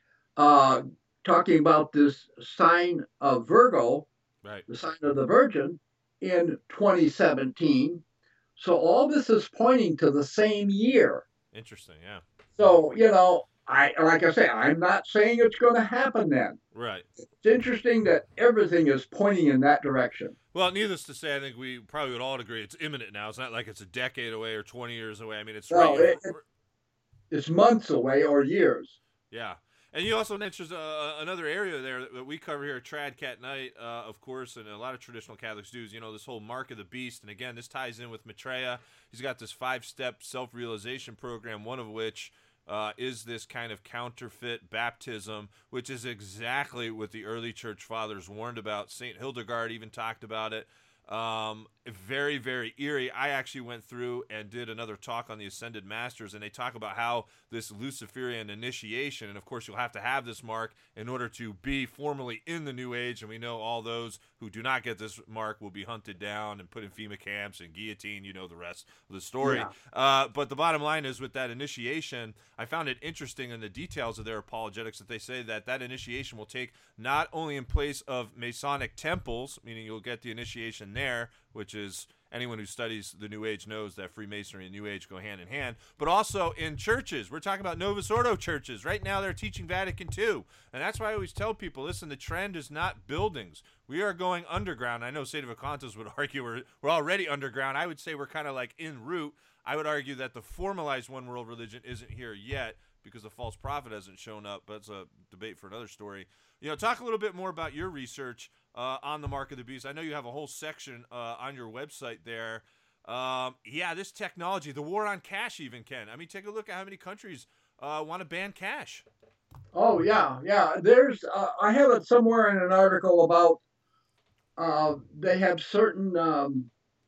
talking about this sign of Virgo, right, the sign of the Virgin, in 2017. So all this is pointing to the same year. Interesting, yeah. So, like I say, I'm not saying it's going to happen then. Right. It's interesting that everything is pointing in that direction. Well, needless to say, I think we probably would all agree it's imminent now. It's not like it's a decade away or 20 years away. I mean, it's it's months away or years. Yeah. And you also mentioned another area there that we cover here at Tradcat Night, of course, and a lot of traditional Catholics do, is, this whole Mark of the Beast. And again, this ties in with Maitreya. He's got this 5-step self-realization program, one of which is this kind of counterfeit baptism, which is exactly what the early church fathers warned about. St. Hildegard even talked about it. Very, very eerie. I actually went through and did another talk on the Ascended Masters, and they talk about how this Luciferian initiation, and of course you'll have to have this mark in order to be formally in the New Age, and we know all those who do not get this mark will be hunted down and put in FEMA camps and guillotined. You know the rest of the story. Yeah. But the bottom line is, with that initiation, I found it interesting in the details of their apologetics that they say that initiation will take not only in place of Masonic temples, meaning you'll get the initiation there, which is, anyone who studies the New Age knows that Freemasonry and New Age go hand in hand, but also in churches. We're talking about Novus Ordo churches. Right now they're teaching Vatican II, and that's why I always tell people, listen, the trend is not buildings. We are going underground. I know Sedevacantos would argue we're already underground. I would say we're kind of like en route. I would argue that the formalized one world religion isn't here yet because the false prophet hasn't shown up, but it's a debate for another story. Talk a little bit more about your research on the Mark of the Beast. I know you have a whole section on your website there. This technology, the war on cash even, Ken. I mean, take a look at how many countries want to ban cash. Oh, yeah. There's, I have it somewhere in an article about they have certain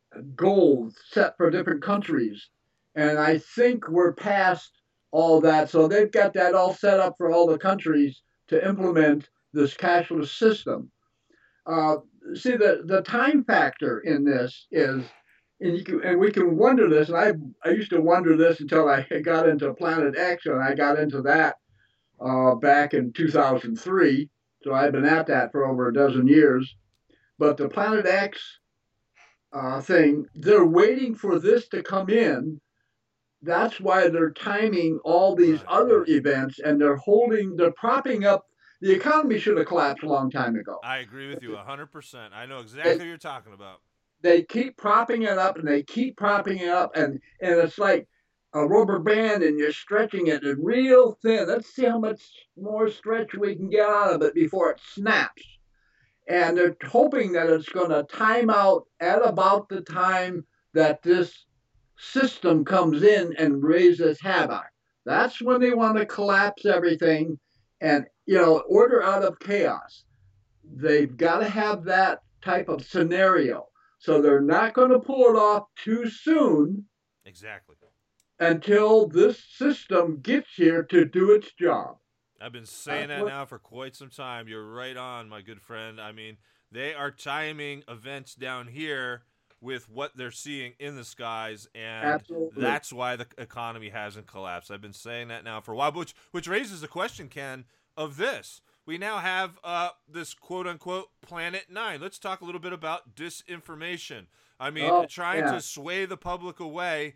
goals set for different countries. And I think we're past all that. So they've got that all set up for all the countries to implement this cashless system. Uh, See, the time factor in this is, and we can wonder this, and I used to wonder this until I got into Planet X, and I got into that back in 2003. So I've been at that for over a dozen years. But the Planet X thing, they're waiting for this to come in. That's why they're timing all these Right. other events, and they're propping up. The economy should have collapsed a long time ago. I agree with you 100%. I know exactly They what you're talking about. they keep propping it up, and they keep propping it up, and it's like a rubber band, and you're stretching it real thin. Let's see how much more stretch we can get out of it before it snaps. And they're hoping that it's going to time out at about the time that this system comes in and raises havoc. That's when they want to collapse everything and, order out of chaos. They've got to have that type of scenario. So they're not going to pull it off too soon Exactly. until this system gets here to do its job. I've been saying That's that what, now for quite some time. You're right on, my good friend. I mean, they are timing events down here with what they're seeing in the skies, and absolutely. that's why the economy hasn't collapsed. I've been saying that now for a while, which raises the question, Ken, of this. We now have this quote unquote Planet Nine. Let's talk a little bit about disinformation. I mean, Oh, trying yeah, to sway the public away.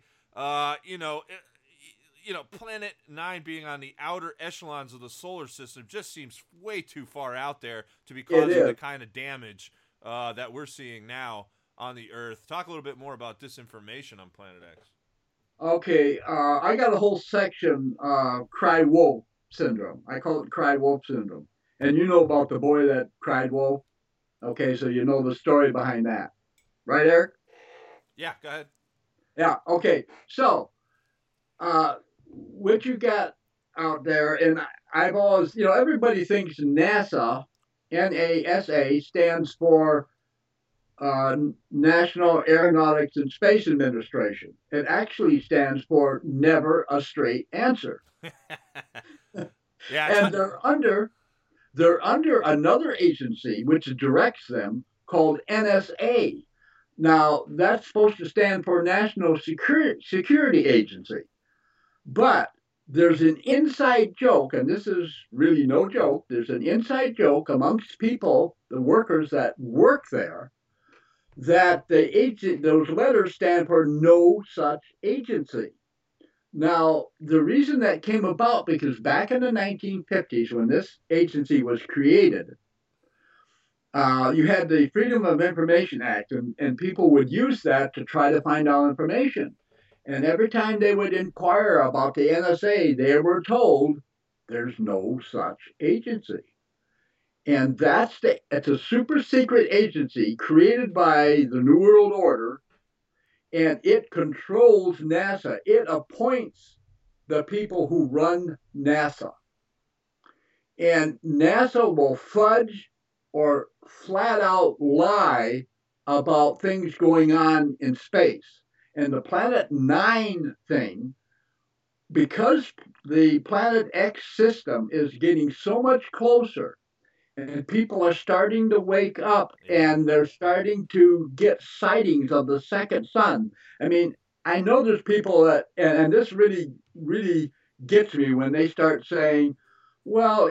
Planet Nine being on the outer echelons of the solar system just seems way too far out there to be it causing the is. kind of damage that we're seeing now on the Earth. Talk a little bit more about disinformation on Planet X. Okay, I got a whole section, cry wolf syndrome. I call it cry wolf syndrome. And you know about the boy that cried wolf. Okay, so you know the story behind that, right, Eric? Yeah, go ahead. Yeah. Okay. So, what you got out there, and I've always, everybody thinks NASA, NASA stands for National Aeronautics and Space Administration. It actually stands for Never a Straight Answer. Yeah, And they're under another agency which directs them called NSA. Now that's supposed to stand for National Security Agency, but there's an inside joke, and this is really no joke. There's an inside joke amongst people, the workers that work there, that those letters stand for no such agency. Now, the reason that came about because back in the 1950s, when this agency was created, you had the Freedom of Information Act, and people would use that to try to find out information. And every time they would inquire about the NSA, they were told there's no such agency. And it's a super secret agency created by the New World Order, and it controls NASA. It appoints the people who run NASA. And NASA will fudge or flat out lie about things going on in space. And the Planet Nine thing, because the Planet X system is getting so much closer, and people are starting to wake up Yeah. and they're starting to get sightings of the second sun. I mean, I know there's people and this really, really gets me when they start saying, well,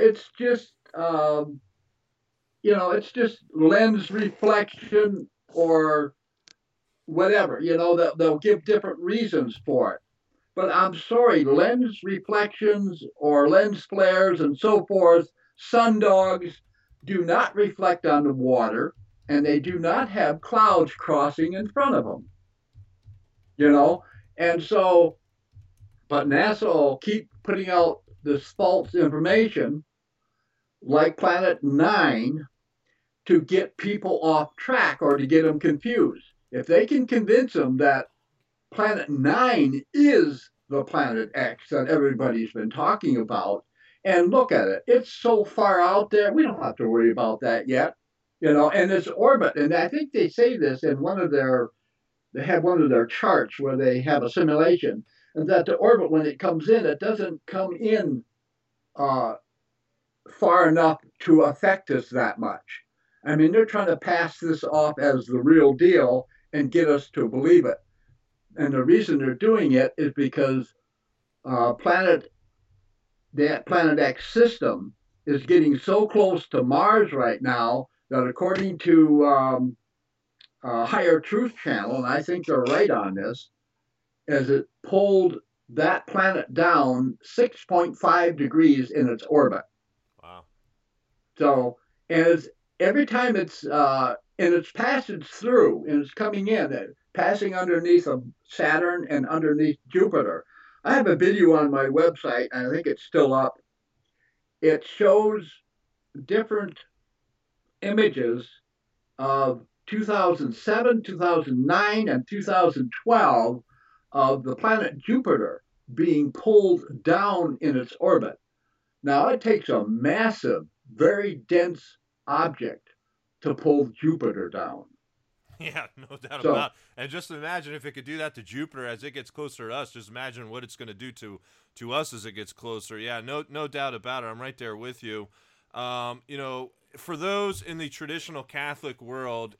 it's just lens reflection or whatever. They'll give different reasons for it. But I'm sorry, lens reflections or lens flares and so forth, sundogs do not reflect on the water, and they do not have clouds crossing in front of them. You know, and so, but NASA will keep putting out this false information like Planet Nine to get people off track or to get them confused. If they can convince them that Planet Nine is the Planet X that everybody's been talking about, and look at it, it's so far out there, we don't have to worry about that yet. And its orbit, and I think they say this in one of their they have one of their charts where they have a simulation, and that the orbit, when it comes in, it doesn't come in uh, far enough to affect us that much. I mean, they're trying to pass this off as the real deal and get us to believe it. And the reason they're doing it is because planet that Planet X system is getting so close to Mars right now that, according to Higher Truth Channel, and I think they're right on this, as it pulled that planet down 6.5 degrees in its orbit. Wow. So, and it's every time it's in its passage through, and it's coming in, passing underneath of Saturn and underneath Jupiter. I have a video on my website, and I think it's still up. It shows different images of 2007, 2009, and 2012 of the planet Jupiter being pulled down in its orbit. Now, it takes a massive, very dense object to pull Jupiter down. Yeah, no doubt So, about it. And just imagine if it could do that to Jupiter as it gets closer to us. Just imagine what it's going to do to us as it gets closer. Yeah, no doubt about it. I'm right there with you. For those in the traditional Catholic world,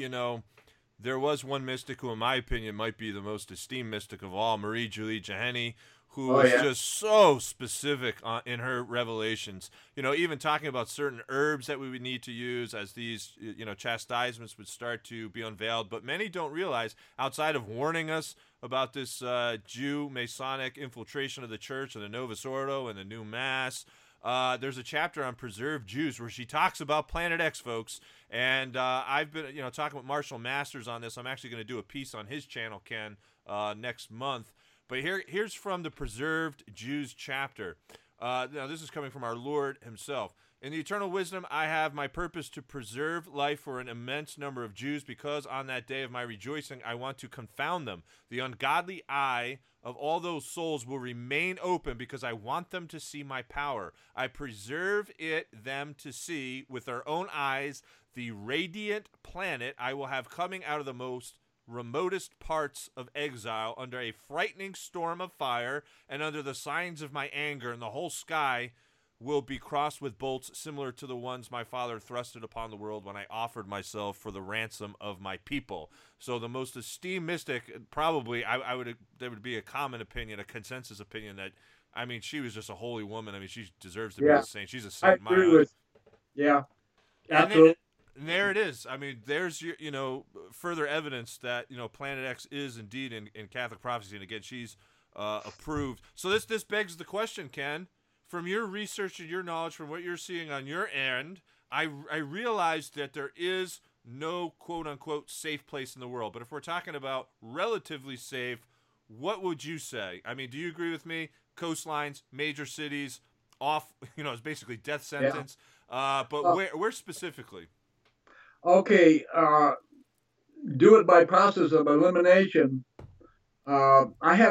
there was one mystic who, in my opinion, might be the most esteemed mystic of all, Marie Julie Jahenny, who oh was yeah, just so specific in her revelations. Even talking about certain herbs that we would need to use as these, chastisements would start to be unveiled. But many don't realize, outside of warning us about this Jew Masonic infiltration of the church and the Novus Ordo and the new Mass, there's a chapter on preserved Jews where she talks about Planet X, folks. And I've been, talking with Marshall Masters on this. I'm actually going to do a piece on his channel, Ken, next month. But here's from the Preserved Jews chapter. Now, this is coming from our Lord himself. In the eternal wisdom, I have my purpose to preserve life for an immense number of Jews, because on that day of my rejoicing, I want to confound them. The ungodly eye of all those souls will remain open, because I want them to see my power. I preserve them to see with their own eyes the radiant planet I will have coming out of the most remotest parts of exile, under a frightening storm of fire and under the signs of my anger, and the whole sky will be crossed with bolts similar to the ones my father thrusted upon the world when I offered myself for the ransom of my people. So the most esteemed mystic, probably, there would be a common opinion, a consensus opinion, that, she was just a holy woman. She deserves to be yeah, a saint. She's a I saint in my agree eyes. with, yeah, And then, absolutely. and there it is. There's further evidence that Planet X is indeed in Catholic prophecy, and again, she's approved. So this begs the question, Ken, from your research and your knowledge, from what you're seeing on your end, I realized that there is no quote unquote safe place in the world. But if we're talking about relatively safe, what would you say? Do you agree with me? Coastlines, major cities, off, it's basically death Yeah. sentence. But Uh, where specifically? okay, do it by process of elimination. I had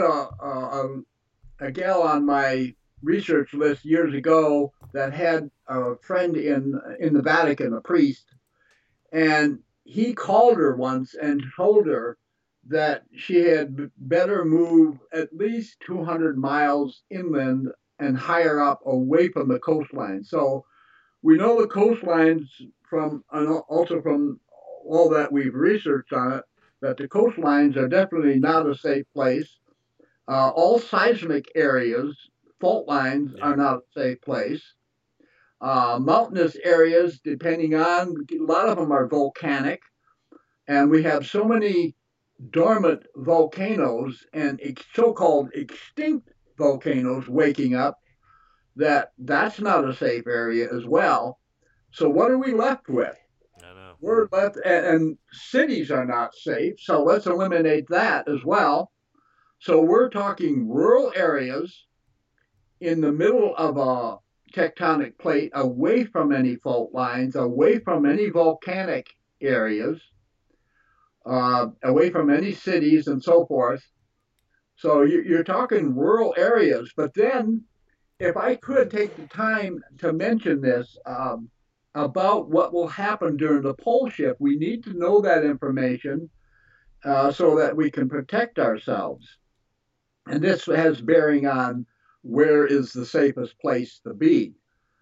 a gal on my research list years ago that had a friend in the Vatican, a priest, and he called her once and told her that she had better move at least 200 miles inland and higher up, away from the coastline. So we know the coastlines from, and also from all that we've researched on it, that the coastlines are definitely not a safe place. All seismic areas, fault lines, Yeah. are not a safe place. Mountainous areas, depending on, a lot of them are volcanic, and we have so many dormant volcanoes and so-called extinct volcanoes waking up, that that's not a safe area as well. So what are we left with? I know. We're left, and cities are not safe. So let's eliminate that as well. So we're talking rural areas in the middle of a tectonic plate, away from any fault lines, away from any volcanic areas, away from any cities and so forth. So you're talking rural areas. But then, if I could take the time to mention this, about what will happen during the pole shift, we need to know that information. so that we can protect ourselves. And this has bearing on where is the safest place to be.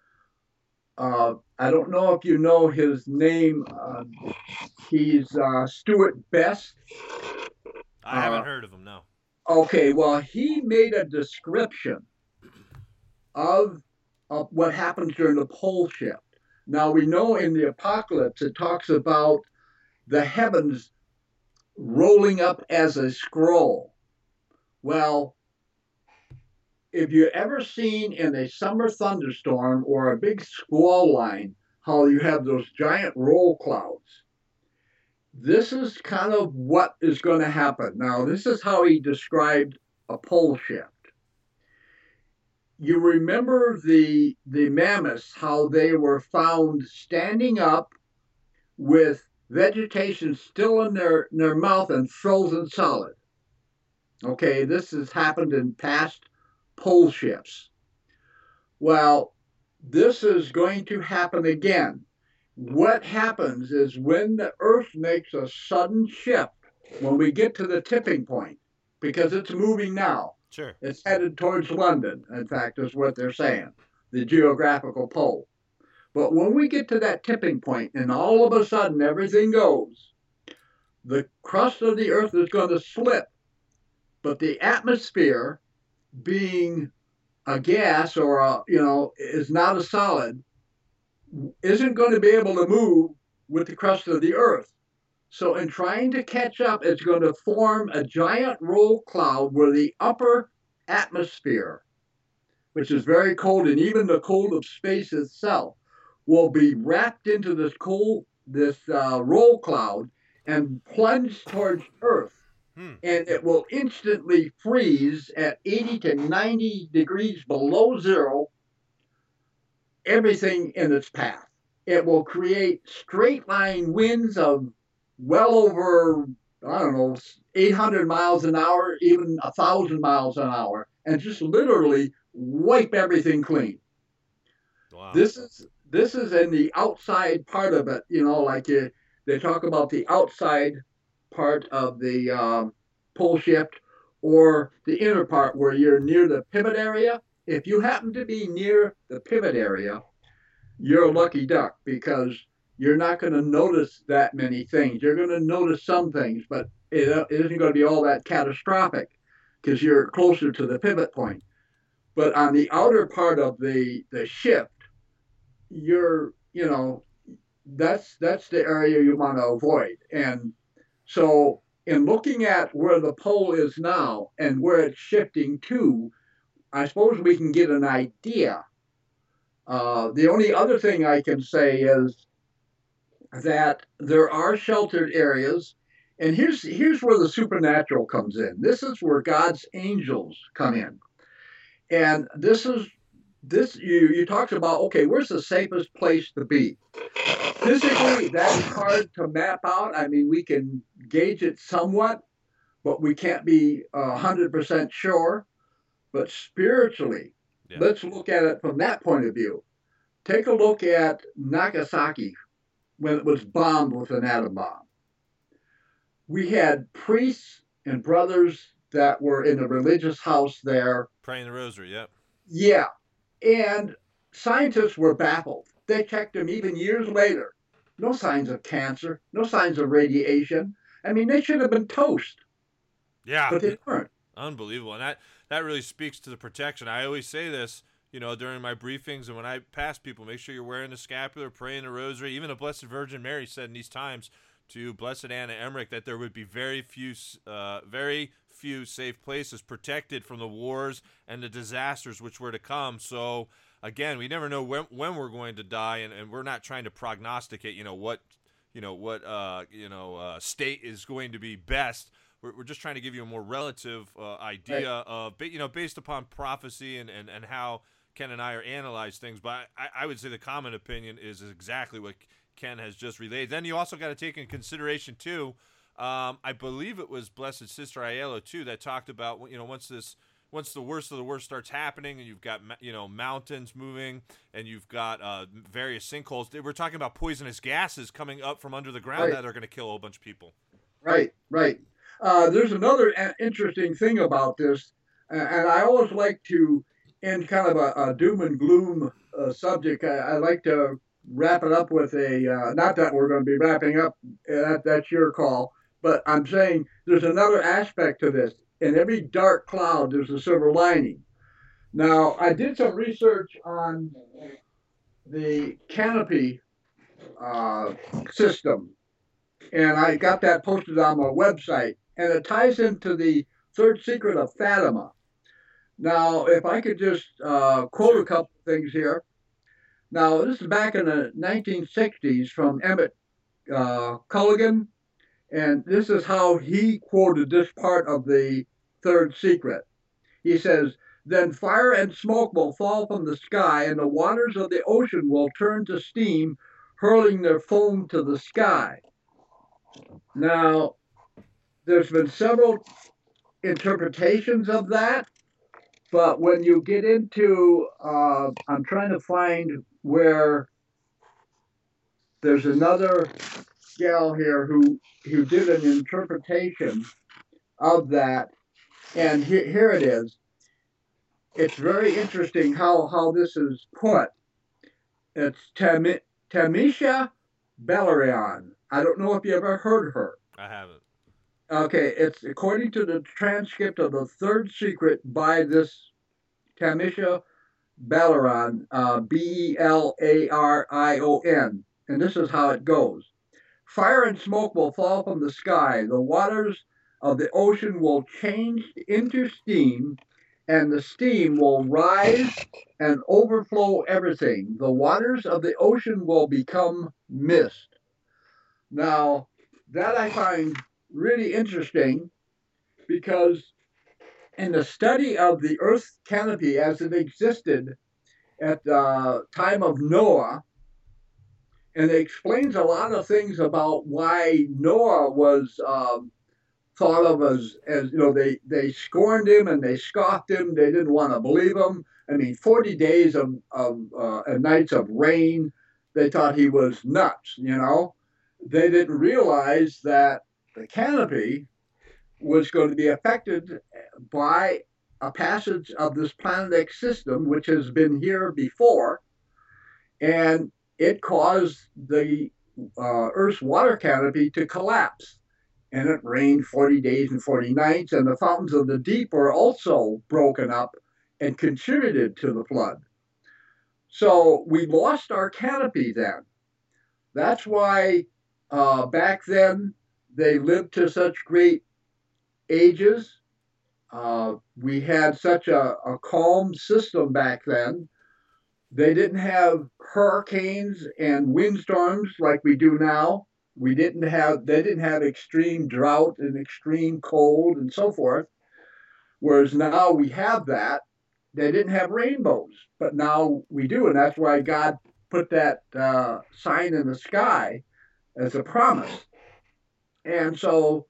I don't know if you know his name. He's Stuart Best. I haven't heard of him, no. Okay, well, he made a description of, what happens during the pole shift. Now, we know in the apocalypse it talks about the heavens rolling up as a scroll. Well, if you ever seen in a summer thunderstorm or a big squall line how you have those giant roll clouds, this is kind of what is going to happen. Now, this is how he described a pole shift. You remember the mammoths, how they were found standing up with vegetation still in their mouth and frozen solid. Okay, this has happened in past pole shifts. Well, this is going to happen again. What happens is when the Earth makes a sudden shift, when we get to the tipping point, because it's moving now, Sure. it's headed towards London, in fact, is what they're saying, the geographical pole. But when we get to that tipping point and all of a sudden everything goes, the crust of the Earth is going to slip. But the atmosphere, being a gas or is not a solid, isn't going to be able to move with the crust of the Earth. So in trying to catch up, it's going to form a giant roll cloud where the upper atmosphere, which is very cold, and even the cold of space itself, will be wrapped into this roll cloud and plunge towards Earth. And it will instantly freeze at 80 to 90 degrees below zero everything in its path. It will create straight line winds of well over, I don't know, 800 miles an hour, even 1,000 miles an hour, and just literally wipe everything clean. Wow. This is in the outside part of it, they talk about the outside part of the pole shift, or the inner part where you're near the pivot area. If you happen to be near the pivot area, you're a lucky duck, because you're not going to notice that many things. You're going to notice some things, but it isn't going to be all that catastrophic because you're closer to the pivot point. But on the outer part of the shift, that's the area you want to avoid. And so in looking at where the pole is now and where it's shifting to, I suppose we can get an idea. The only other thing I can say is that there are sheltered areas, and here's where the supernatural comes in. This is where God's angels come in, and this you talked about. Okay, where's the safest place to be? Physically, that is hard to map out. I mean, we can gauge it somewhat, but we can't be 100% sure. But spiritually, let's look at it from that point of view. Take a look at Nagasaki when it was bombed with an atom bomb. We had priests and brothers that were in a religious house there. Praying the rosary, yep. Yeah. And scientists were baffled. They checked them even years later. No signs of cancer, no signs of radiation. I mean, they should have been toast. Yeah. But they weren't. Unbelievable. And that really speaks to the protection. I always say this, during my briefings and when I pass people, make sure you're wearing the scapular, praying the rosary. Even the Blessed Virgin Mary said in these times to Blessed Anna Emmerich that there would be very few safe places protected from the wars and the disasters which were to come. So, again, we never know when we're going to die, and we're not trying to prognosticate, what state is going to be best. We're just trying to give you a more relative idea of, based upon prophecy and how Ken and I are analyze things. But I would say the common opinion is exactly what Ken has just relayed. Then you also got to take in consideration, too, I believe it was Blessed Sister Aiello, too, that talked about, once the worst of the worst starts happening and you've got, mountains moving and you've got various sinkholes, we're talking about poisonous gases coming up from under the ground that are going to kill a whole bunch of people. Right. There's another interesting thing about this, and I always like to end kind of a doom and gloom subject. I like to wrap it up with not that we're going to be wrapping up, that's your call, but I'm saying there's another aspect to this. In every dark cloud, there's a silver lining. Now, I did some research on the canopy uh, system, and I got that posted on my website, and it ties into the third secret of Fatima. Now, if I could just quote a couple of things here. Now, this is back in the 1960s from Emmett Culligan, and this is how he quoted this part of the third secret. He says, then fire and smoke will fall from the sky, and the waters of the ocean will turn to steam, hurling their foam to the sky. Now, there's been several interpretations of that, but when you get into, I'm trying to find where there's another gal here who did an interpretation of that, and here it is. It's very interesting how this is put. It's Tamisha Bellarion. I don't know if you ever heard her. I haven't. Okay, it's according to the transcript of the third secret by this Tamisha Bellarion, Belarion, and this is how it goes. Fire and smoke will fall from the sky. The waters of the ocean will change into steam, and the steam will rise and overflow everything. The waters of the ocean will become mist. Now, that I find really interesting because in the study of the Earth's canopy as it existed at the time of Noah, and it explains a lot of things about why Noah was thought of as you know, they scorned him and they scoffed him. They didn't want to believe him. I mean, 40 days of nights of rain, they thought he was nuts. You know, they didn't realize that the canopy was going to be affected by a passage of this planetic system, which has been here before, and it caused the Earth's water canopy to collapse. And it rained 40 days and 40 nights, and the fountains of the deep were also broken up and contributed to the flood. So we lost our canopy then. That's why back then they lived to such great ages. We had such a calm system back then. They didn't have hurricanes and windstorms like we do now. They didn't have extreme drought and extreme cold and so forth. Whereas now we have that. They didn't have rainbows, but now we do, and that's why God put that sign in the sky as a promise. And so,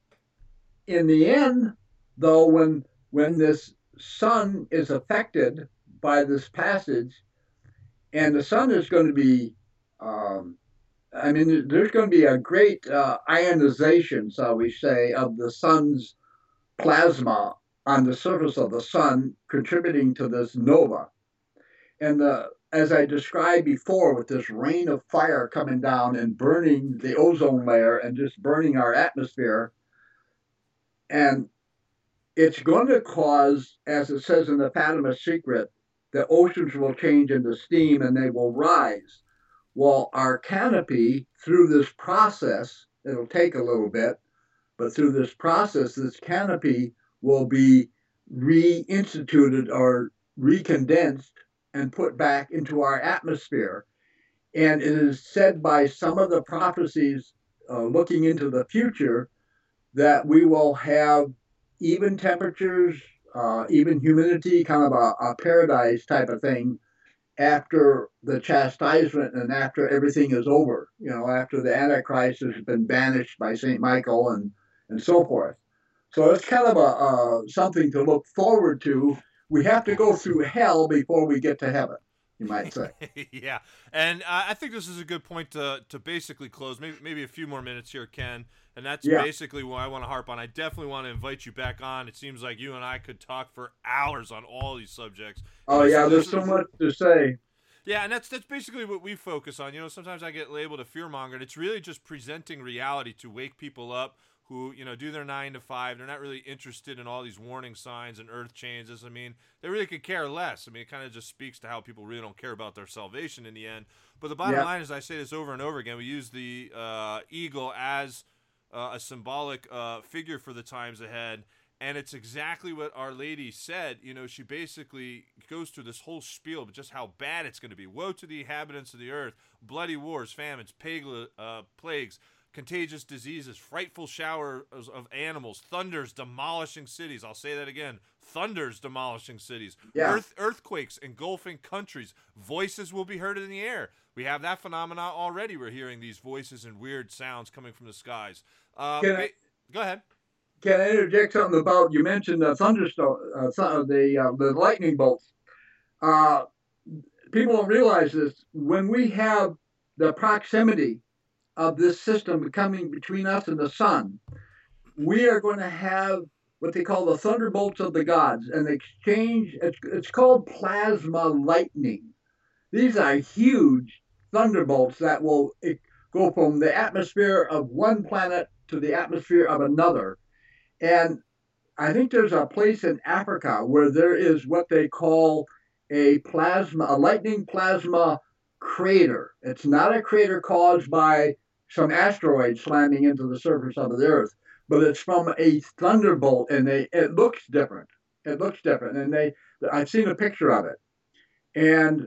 in the end, though, when this sun is affected by this passage, and the sun is going to be, there's going to be a great ionization, shall we say, of the sun's plasma on the surface of the sun, contributing to this nova. And as I described before, with this rain of fire coming down and burning the ozone layer and just burning our atmosphere, and it's going to cause, as it says in the Fatima Secret, the oceans will change into steam and they will rise. Well, our canopy, through this process, it'll take a little bit, but through this process, this canopy will be reinstituted or recondensed and put back into our atmosphere. And it is said by some of the prophecies looking into the future that we will have even temperatures, even humidity, kind of a paradise type of thing after the chastisement and after everything is over, after the Antichrist has been banished by St. Michael and so forth. So it's kind of something to look forward to. We have to go through hell before we get to heaven. you might say. Yeah, and I think this is a good point to basically close. Maybe a few more minutes here, Ken, and that's Yeah. basically what I want to harp on. I definitely want to invite you back on. It seems like you and I could talk for hours on all these subjects. Oh, yeah, there's so much to say. Yeah, and that's basically what we focus on. You know, sometimes I get labeled a fearmonger, and it's really just presenting reality to wake people up who, you know, do their 9 to 5. They're not really interested in all these warning signs and earth changes. I mean, they really could care less. I mean, it kind of just speaks to how people really don't care about their salvation in the end. But the bottom line is, I say this over and over again, we use the eagle as a symbolic figure for the times ahead. And it's exactly what Our Lady said. You know, she basically goes through this whole spiel, but just how bad it's going to be. Woe to the inhabitants of the earth, bloody wars, famines, plagues, contagious diseases, frightful showers of animals, thunders demolishing cities. I'll say that again. Thunders demolishing cities. Yeah. Earthquakes engulfing countries. Voices will be heard in the air. We have that phenomena already. We're hearing these voices and weird sounds coming from the skies. Go ahead. Can I interject something about, you mentioned the thunderstorm, the lightning bolts. People don't realize this. When we have the proximity of this system coming between us and the sun, we are going to have what they call the thunderbolts of the gods, and it's called plasma lightning. These are huge thunderbolts that will go from the atmosphere of one planet to the atmosphere of another. And I think there's a place in Africa where there is what they call a lightning plasma crater. It's not a crater caused by some asteroid slamming into the surface of the earth, but it's from a thunderbolt, and it looks different. It looks different, and I've seen a picture of it, and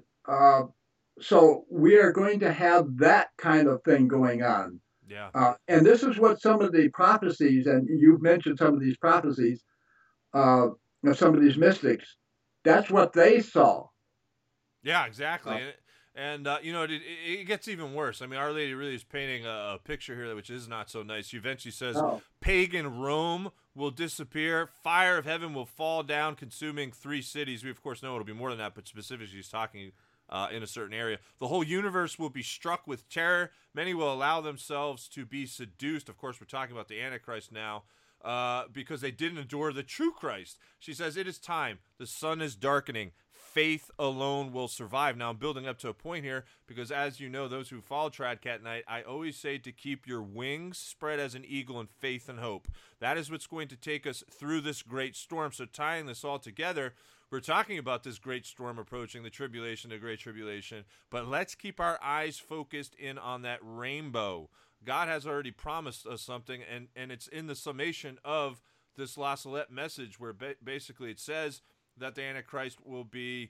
so we are going to have that kind of thing going on. Yeah. And this is what some of the prophecies, and you've mentioned some of these prophecies of some of these mystics, that's what they saw. Yeah, exactly. And you know, it gets even worse. I mean, Our Lady really is painting a picture here which is not so nice. She eventually says, pagan Rome will disappear. Fire of heaven will fall down, consuming 3 cities. We, of course, know it'll be more than that, but specifically she's talking in a certain area. The whole universe will be struck with terror. Many will allow themselves to be seduced. Of course, we're talking about the Antichrist now, because they didn't adore the true Christ. She says, it is time. The sun is darkening. Faith alone will survive. Now, I'm building up to a point here because, as you know, those who follow Tradcat Night, I always say to keep your wings spread as an eagle in faith and hope. That is what's going to take us through this great storm. So tying this all together, we're talking about this great storm approaching, the tribulation, the great tribulation, but let's keep our eyes focused in on that rainbow. God has already promised us something, and it's in the summation of this La Salette message where basically it says that the Antichrist will be,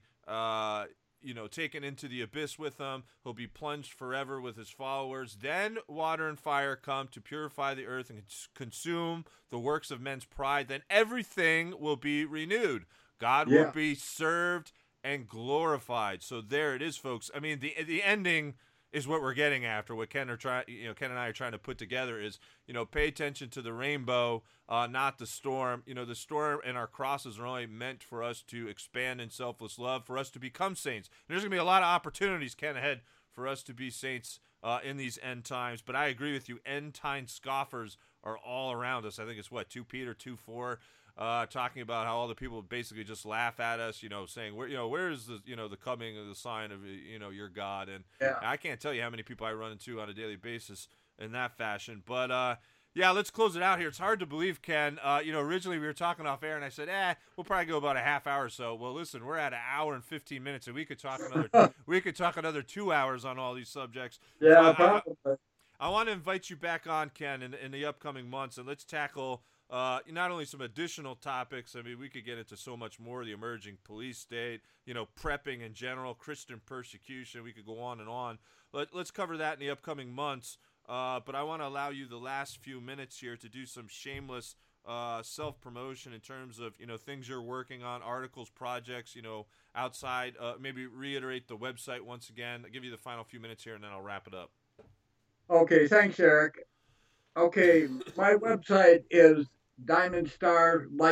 taken into the abyss with them. He'll be plunged forever with his followers. Then water and fire come to purify the earth and consume the works of men's pride. Then everything will be renewed. God will be served and glorified. So there it is, folks. I mean, the ending is what we're getting after. What Ken and I are trying to put together is, pay attention to the rainbow, not the storm. The storm and our crosses are only meant for us to expand in selfless love, for us to become saints. And there's going to be a lot of opportunities, Ken, ahead for us to be saints in these end times. But I agree with you. End time scoffers are all around us. I think it's 2 Peter 2:4. Talking about how all the people basically just laugh at us, saying, where is the, the coming of the sign of, your God? And I can't tell you how many people I run into on a daily basis in that fashion. But, let's close it out here. It's hard to believe, Ken. Originally we were talking off air and I said, we'll probably go about a half hour or so. Well, listen, we're at 1 hour and 15 minutes and we could talk another 2 hours on all these subjects. Yeah, probably. I want to invite you back on, Ken, in the upcoming months, and let's tackle not only some additional topics. I mean, we could get into so much more, the emerging police state, prepping in general, Christian persecution. We could go on and on. Let's cover that in the upcoming months. But I want to allow you the last few minutes here to do some shameless self-promotion in terms of, things you're working on, articles, projects, outside. Maybe reiterate the website once again. I'll give you the final few minutes here, and then I'll wrap it up. Okay, thanks, Eric. Okay, my website is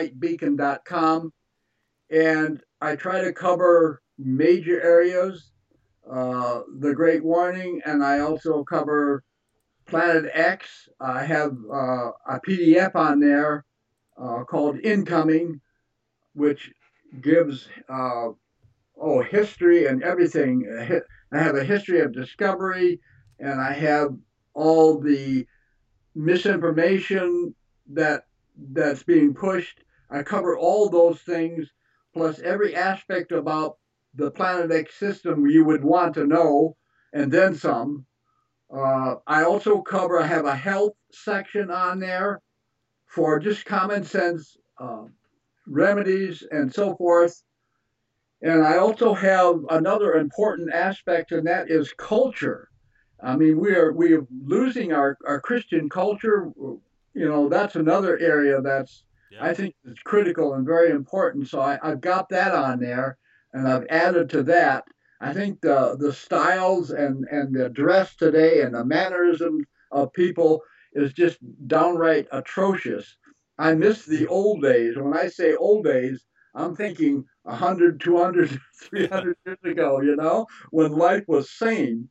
diamondstarlightbeacon.com, and I try to cover major areas The Great Warning, and I also cover Planet X. I have a PDF on there called Incoming, which gives history and everything. I have a history of discovery, and I have all the misinformation that that's being pushed. I cover all those things, plus every aspect about the Planet X system you would want to know, and then some. I also cover. I have a health section on there for just common sense remedies and so forth. And I also have another important aspect, and that is culture. I mean, we are losing our Christian culture. You know, that's another area that's Yeah. I think is critical and very important. So I've got that on there, and I've added to that. I think the styles and the dress today and the mannerisms of people is just downright atrocious. I miss the old days. When I say old days, I'm thinking 100, 200, Yeah. 300 years ago, you know, when life was sane.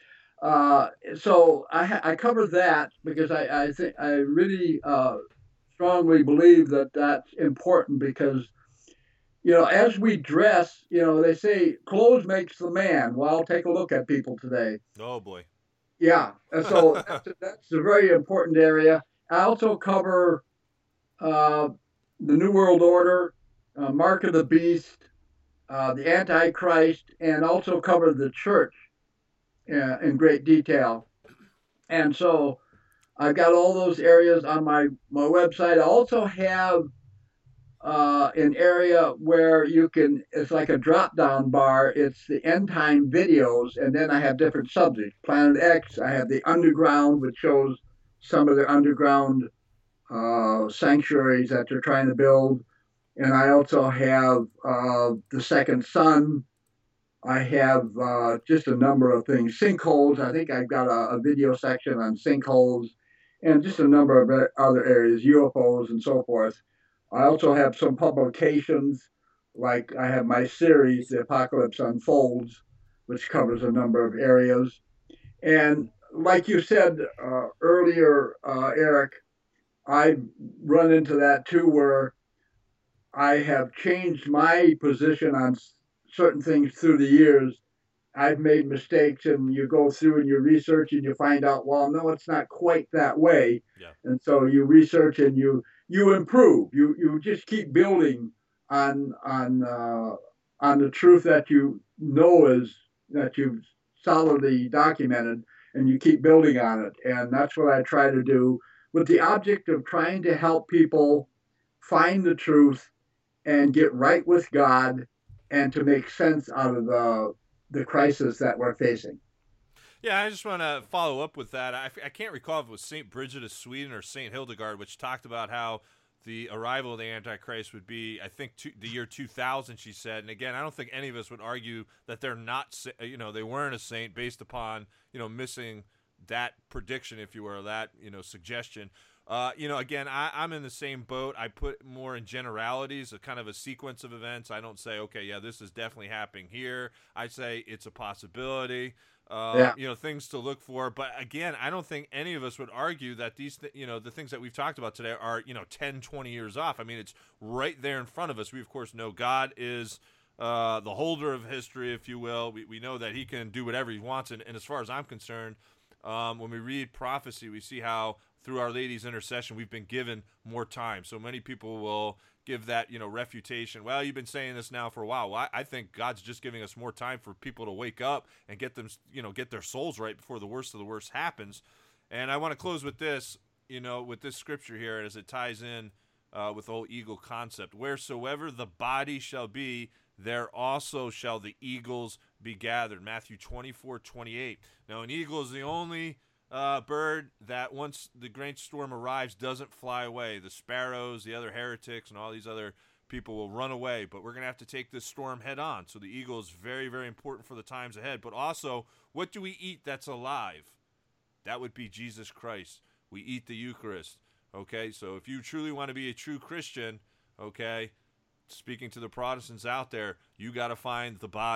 So I cover that because I think I really strongly believe that that's important because as we dress, they say clothes makes the man. Well, take a look at people today. Oh boy. Yeah, and so that's a very important area. I also cover uh, the New World Order, Mark of the Beast, the Antichrist, and also cover the church in great detail. And so I've got all those areas on my website. I also have an area where you can, it's like a drop down bar. It's the end time videos. And then I have different subjects. Planet X, I have the underground, which shows some of the underground sanctuaries that they're trying to build. And I also have the second sun. I have just a number of things. Sinkholes. I think I've got a video section on sinkholes and just a number of other areas, UFOs and so forth. I also have some publications, like I have my series, The Apocalypse Unfolds, which covers a number of areas. And like you said earlier, Eric, I run into that too, where I have changed my position on certain things through the years. I've made mistakes, and you go through and you research and you find out, well, no, it's not quite that way. Yeah. And so you research and you improve. You just keep building on on uh, on the truth that you know is that you've solidly documented, and you keep building on it. And that's what I try to do with the object of trying to help people find the truth and get right with God and to make sense out of the crisis that we're facing. Yeah, I just want to follow up with that. I can't recall if it was St. Bridget of Sweden or St. Hildegard, which talked about how the arrival of the Antichrist would be, I think, the year 2000, she said. And again, I don't think any of us would argue that they're not, they weren't a saint based upon, missing that prediction, if you will, that, suggestion. Again, I'm in the same boat. I put more in generalities, a kind of a sequence of events. I don't say, okay, yeah, this is definitely happening here. I say it's a possibility. Yeah. Things to look for. But again, I don't think any of us would argue that these, the things that we've talked about today are, 10, 20 years off. I mean, it's right there in front of us. We, of course, know God is the holder of history, if you will. We know that he can do whatever he wants. And as far as I'm concerned, when we read prophecy, we see how through Our Lady's intercession, we've been given more time. So many people will give that, refutation. Well, you've been saying this now for a while. Well, I think God's just giving us more time for people to wake up and get them, get their souls right before the worst of the worst happens. And I want to close with this, with this scripture here as it ties in with the whole eagle concept. Wheresoever the body shall be, there also shall the eagles be gathered. Matthew 24:28. Now, an eagle is the only bird that once the great storm arrives doesn't fly away. The sparrows, the other heretics, and all these other people will run away. But we're going to have to take this storm head on. So the eagle is very, very important for the times ahead. But also, what do we eat that's alive? That would be Jesus Christ. We eat the Eucharist. Okay, so if you truly want to be a true Christian, okay, speaking to the Protestants out there, you got to find the body.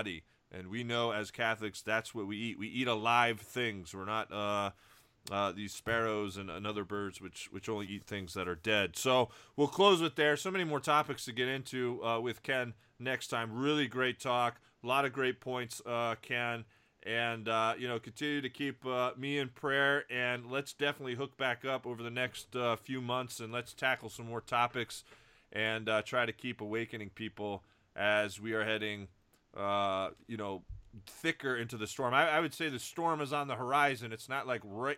And we know as Catholics that's what we eat. We eat alive things. We're not these sparrows and other birds which only eat things that are dead. So we'll close it there. So many more topics to get into with Ken next time. Really great talk. A lot of great points, Ken. And, continue to keep me in prayer. And let's definitely hook back up over the next few months, and let's tackle some more topics and try to keep awakening people as we are heading, thicker into the storm. I would say the storm is on the horizon. It's not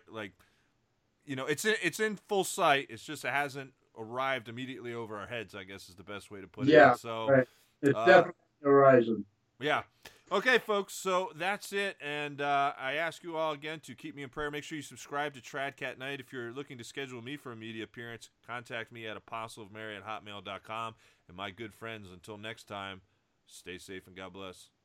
it's in full sight. It's just it hasn't arrived immediately over our heads, I guess is the best way to put it. So right. It's definitely the horizon. Yeah. Okay, folks, so that's it. And I ask you all again to keep me in prayer. Make sure you subscribe to Tradcat Night. If you're looking to schedule me for a media appearance, contact me at apostleofmary@hotmail.com. And my good friends, until next time, stay safe and God bless.